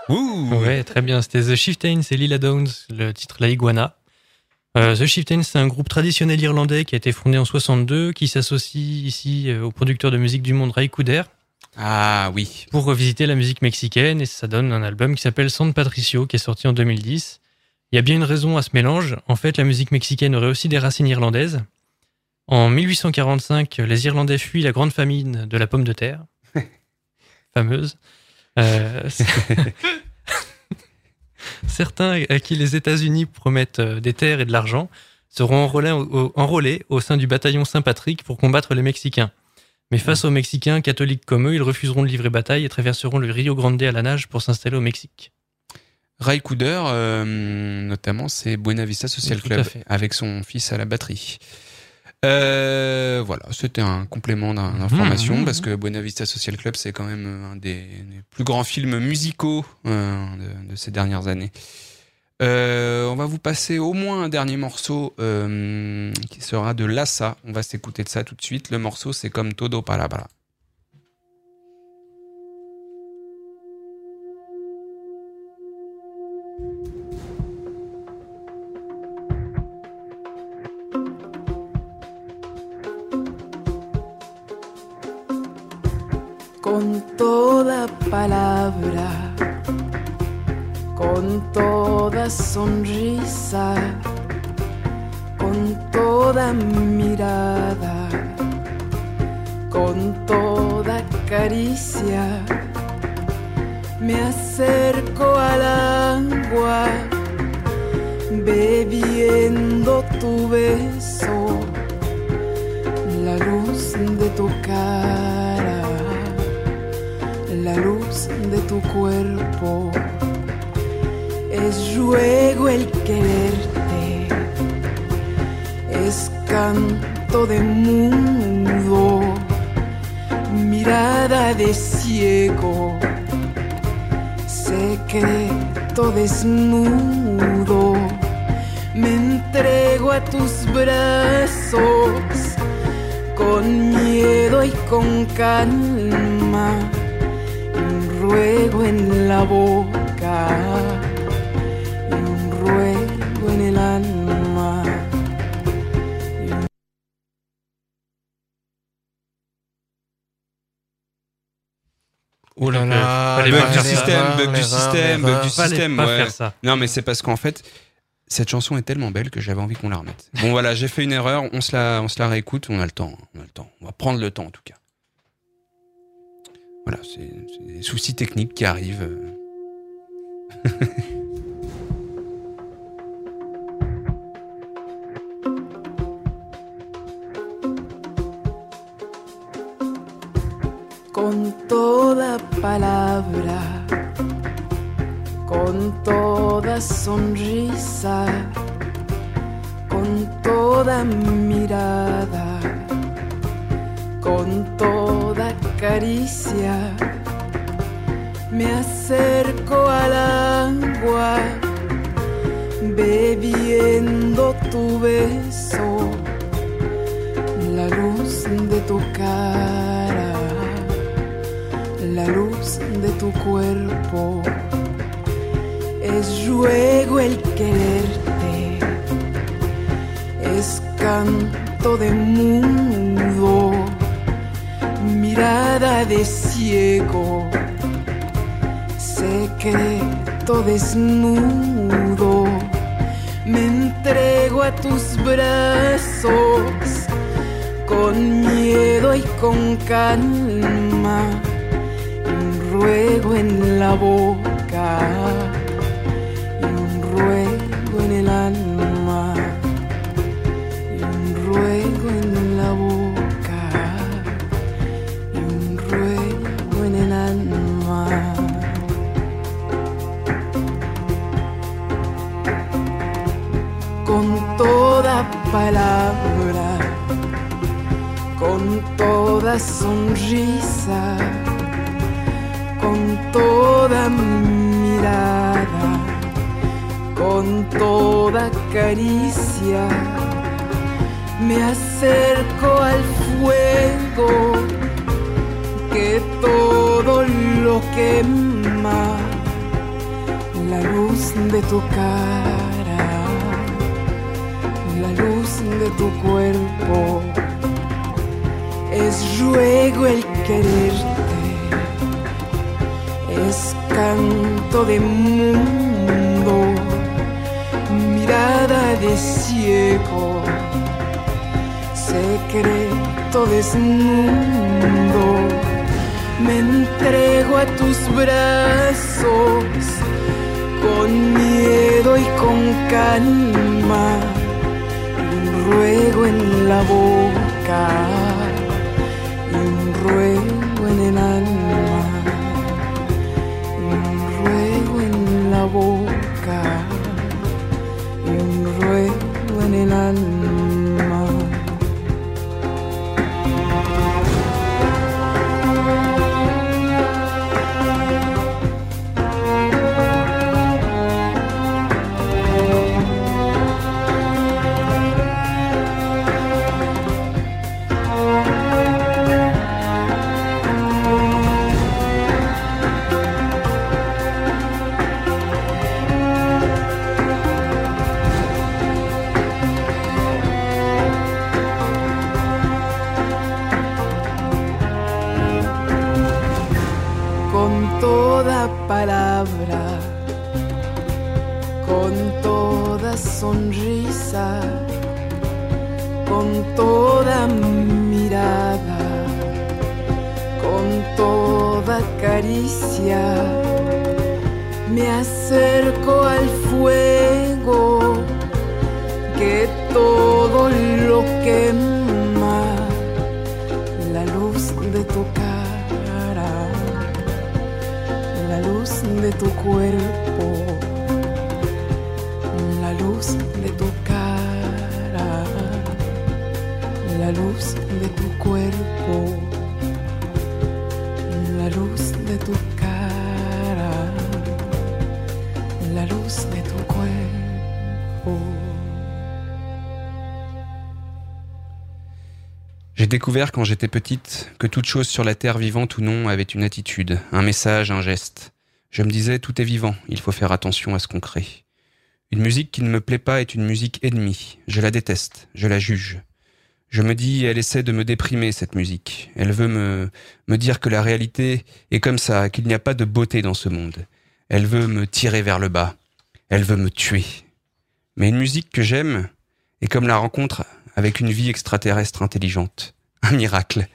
Ouh. Ouais, très bien. C'était The Chieftains et Lila Downs, le titre La Iguana. Euh, The Chieftains, c'est un groupe traditionnel irlandais qui a été fondé en soixante-deux, qui s'associe ici euh, au producteur de musique du monde Ray Cooder. Ah oui. Pour revisiter la musique mexicaine, et ça donne un album qui s'appelle San Patricio, qui est sorti en deux mille dix. Il y a bien une raison à ce mélange. En fait, la musique mexicaine aurait aussi des racines irlandaises. En mille huit cent quarante-cinq, les Irlandais fuient la grande famine de la pomme de terre. Fameuse. Euh, Certains à qui les États-Unis promettent des terres et de l'argent seront enrôlés au, enrôlés au sein du bataillon Saint-Patrick pour combattre les Mexicains. Mais face aux Mexicains catholiques comme eux, ils refuseront de livrer bataille et traverseront le Rio Grande à la nage pour s'installer au Mexique. Ray Cooder, euh, notamment, c'est Buena Vista Social Tout Club, à fait. avec son fils à la batterie. Euh, voilà, c'était un complément d'information, Mmh, parce que Buena Vista Social Club, c'est quand même un des, des plus grands films musicaux euh, de, de ces dernières années. Euh, on va vous passer au moins un dernier morceau euh, qui sera de Lassa. On va s'écouter de ça tout de suite. Le morceau, c'est Comme Todo Palabra. Con toda palabra, con toda sonrisa, con toda mirada, con toda caricia, me acerco al agua, bebiendo tu beso, la luz de tu cara, la luz de tu cuerpo, es ruego el quererte, es canto de mudo, mirada de ciego, secreto desnudo, me entrego a tus brazos, con miedo y con calma, un ruego en la boca y un ruego en el alma. Oh là là, Fallait bug pas du faire système, ça. bug du Erreur, système, erreur. bug du Fallait système. pas ouais. faire ça. Non, mais c'est parce qu'en fait, cette chanson est tellement belle que j'avais envie qu'on la remette. Bon, voilà, j'ai fait une erreur. On se la, on se la réécoute. On a le temps. On a le temps. On va prendre le temps en tout cas. Voilà, c'est c'est des soucis techniques qui arrivent. Con toda palabra, con toda sonrisa, con toda mirada, con toda caricia, me acerco al agua, bebiendo tu beso, la luz de tu cara, la luz de tu cuerpo, es ruego el quererte, es canto de mudo, mirada de ciego, secreto desnudo, me entrego a tus brazos, con miedo y con calma, un ruego en la boca y un ruego en el alma, y un ruego en la boca y un ruego en el alma. Con toda palabra, con toda sonrisa, con toda mirada, con toda caricia, me acerco al fuego que todo lo quema, la luz de tu cara, la luz de tu cuerpo, es ruego el quererte, es canto de mundo, mirada de ciego, secreto desnudo. Me entrego a tus brazos con miedo y con calma, y un ruego en la boca y un ruego en el alma, y un ruego en la boca y un ruego en el alma. Palabra, con toda sonrisa, con toda mirada, con toda caricia, me acerco al fuego que todo lo quema, la luz de tu cara, la luz de tu cuerpo, la luz de tu cara, la luz de tu cuerpo, la luz de tu cara, la luz de tu cuerpo. J'ai découvert quand j'étais petite que toute chose sur la terre, vivante ou non, avait une attitude, un message, un geste. Je me disais, tout est vivant, il faut faire attention à ce qu'on crée. Une musique qui ne me plaît pas est une musique ennemie. Je la déteste, je la juge. Je me dis, elle essaie de me déprimer, cette musique. Elle veut me, me dire que la réalité est comme ça, qu'il n'y a pas de beauté dans ce monde. Elle veut me tirer vers le bas. Elle veut me tuer. Mais une musique que j'aime est comme la rencontre avec une vie extraterrestre intelligente. Un miracle.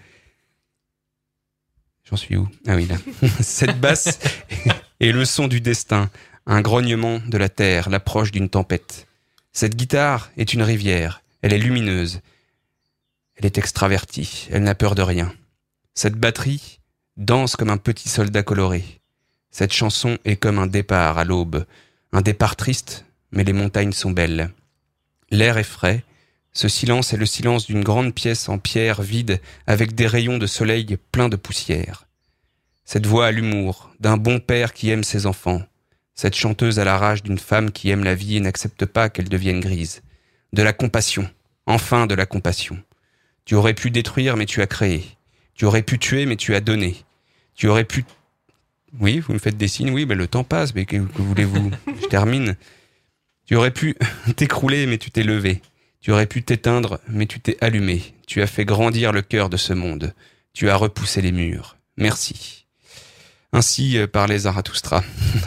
J'en suis où ? Ah oui, là. Cette basse est le son du destin, un grognement de la terre, l'approche d'une tempête. Cette guitare est une rivière, elle est lumineuse, elle est extravertie, elle n'a peur de rien. Cette batterie danse comme un petit soldat coloré. Cette chanson est comme un départ à l'aube, un départ triste, mais les montagnes sont belles. L'air est frais. Ce silence est le silence d'une grande pièce en pierre vide avec des rayons de soleil pleins de poussière. Cette voix a l'humour d'un bon père qui aime ses enfants. Cette chanteuse a la rage d'une femme qui aime la vie et n'accepte pas qu'elle devienne grise. De la compassion, enfin de la compassion. Tu aurais pu détruire mais tu as créé. Tu aurais pu tuer mais tu as donné. Tu aurais pu... Oui, vous me faites des signes, oui, mais le temps passe, mais que, que voulez-vous ? Je termine. Tu aurais pu t'écrouler mais tu t'es levé. Tu aurais pu t'éteindre, mais tu t'es allumé. Tu as fait grandir le cœur de ce monde. Tu as repoussé les murs. Merci. Ainsi euh, parlait Zarathustra.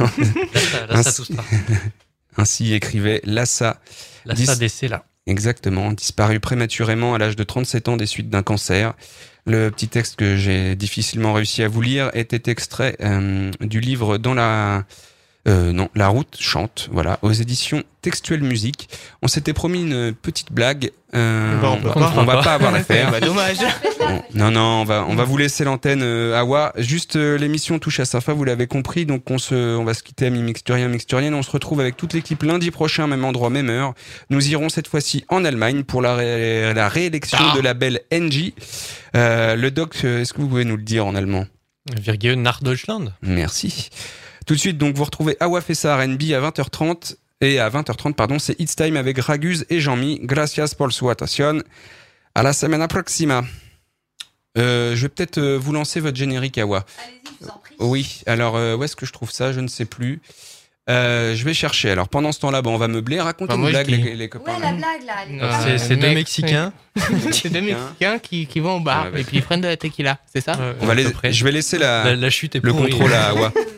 ainsi, ainsi écrivait Lhasa. Lhasa Dis... là. Exactement. Disparu prématurément à l'âge de trente-sept ans des suites d'un cancer. Le petit texte que j'ai difficilement réussi à vous lire était extrait euh, du livre Dans la... Euh, non, La Route chante, voilà, aux éditions Textuelle Musique. On s'était promis une petite blague. Euh, bon, on, on, va, on va pas avoir la faire. Bah, dommage. Bon, non, non, on va, on va vous laisser l'antenne, euh, Awa. Juste, euh, l'émission touche à sa fin, vous l'avez compris. Donc, on se, on va se quitter, amis mixturiens, mixturiennes. On se retrouve avec toute l'équipe lundi prochain, même endroit, même heure. Nous irons cette fois-ci en Allemagne pour la, ré, la réélection ah. de la belle Angie. Euh, le doc, est-ce que vous pouvez nous le dire en allemand? Wir gehen nach Deutschland. Merci. Tout de suite, donc, vous retrouvez Awa Fessa R and B à vingt heures trente. Et à vingt heures trente, pardon, c'est It's Time avec Raguse et Jean-Mi. Gracias por su atención. À la semana próxima. Euh, je vais peut-être euh, vous lancer votre générique, Awa. Allez-y, je vous en prie. Oui, alors, euh, où est-ce que je trouve ça? Je ne sais plus. Euh, je vais chercher. Alors pendant ce temps-là, bon, on va meubler. Racontez Enfin, une moi, je blague, dis- les, les copains. Ouais, la blague là. elle est Non, pas C'est mal. c'est deux mec, Mexicains. C'est deux Mexicains qui, qui vont au bar Ouais, ouais. et puis ils prennent de la tequila, c'est ça? Ouais, On va à peu les- près. je vais laisser la, La, la chute est le pourrie. contrôle à Awa.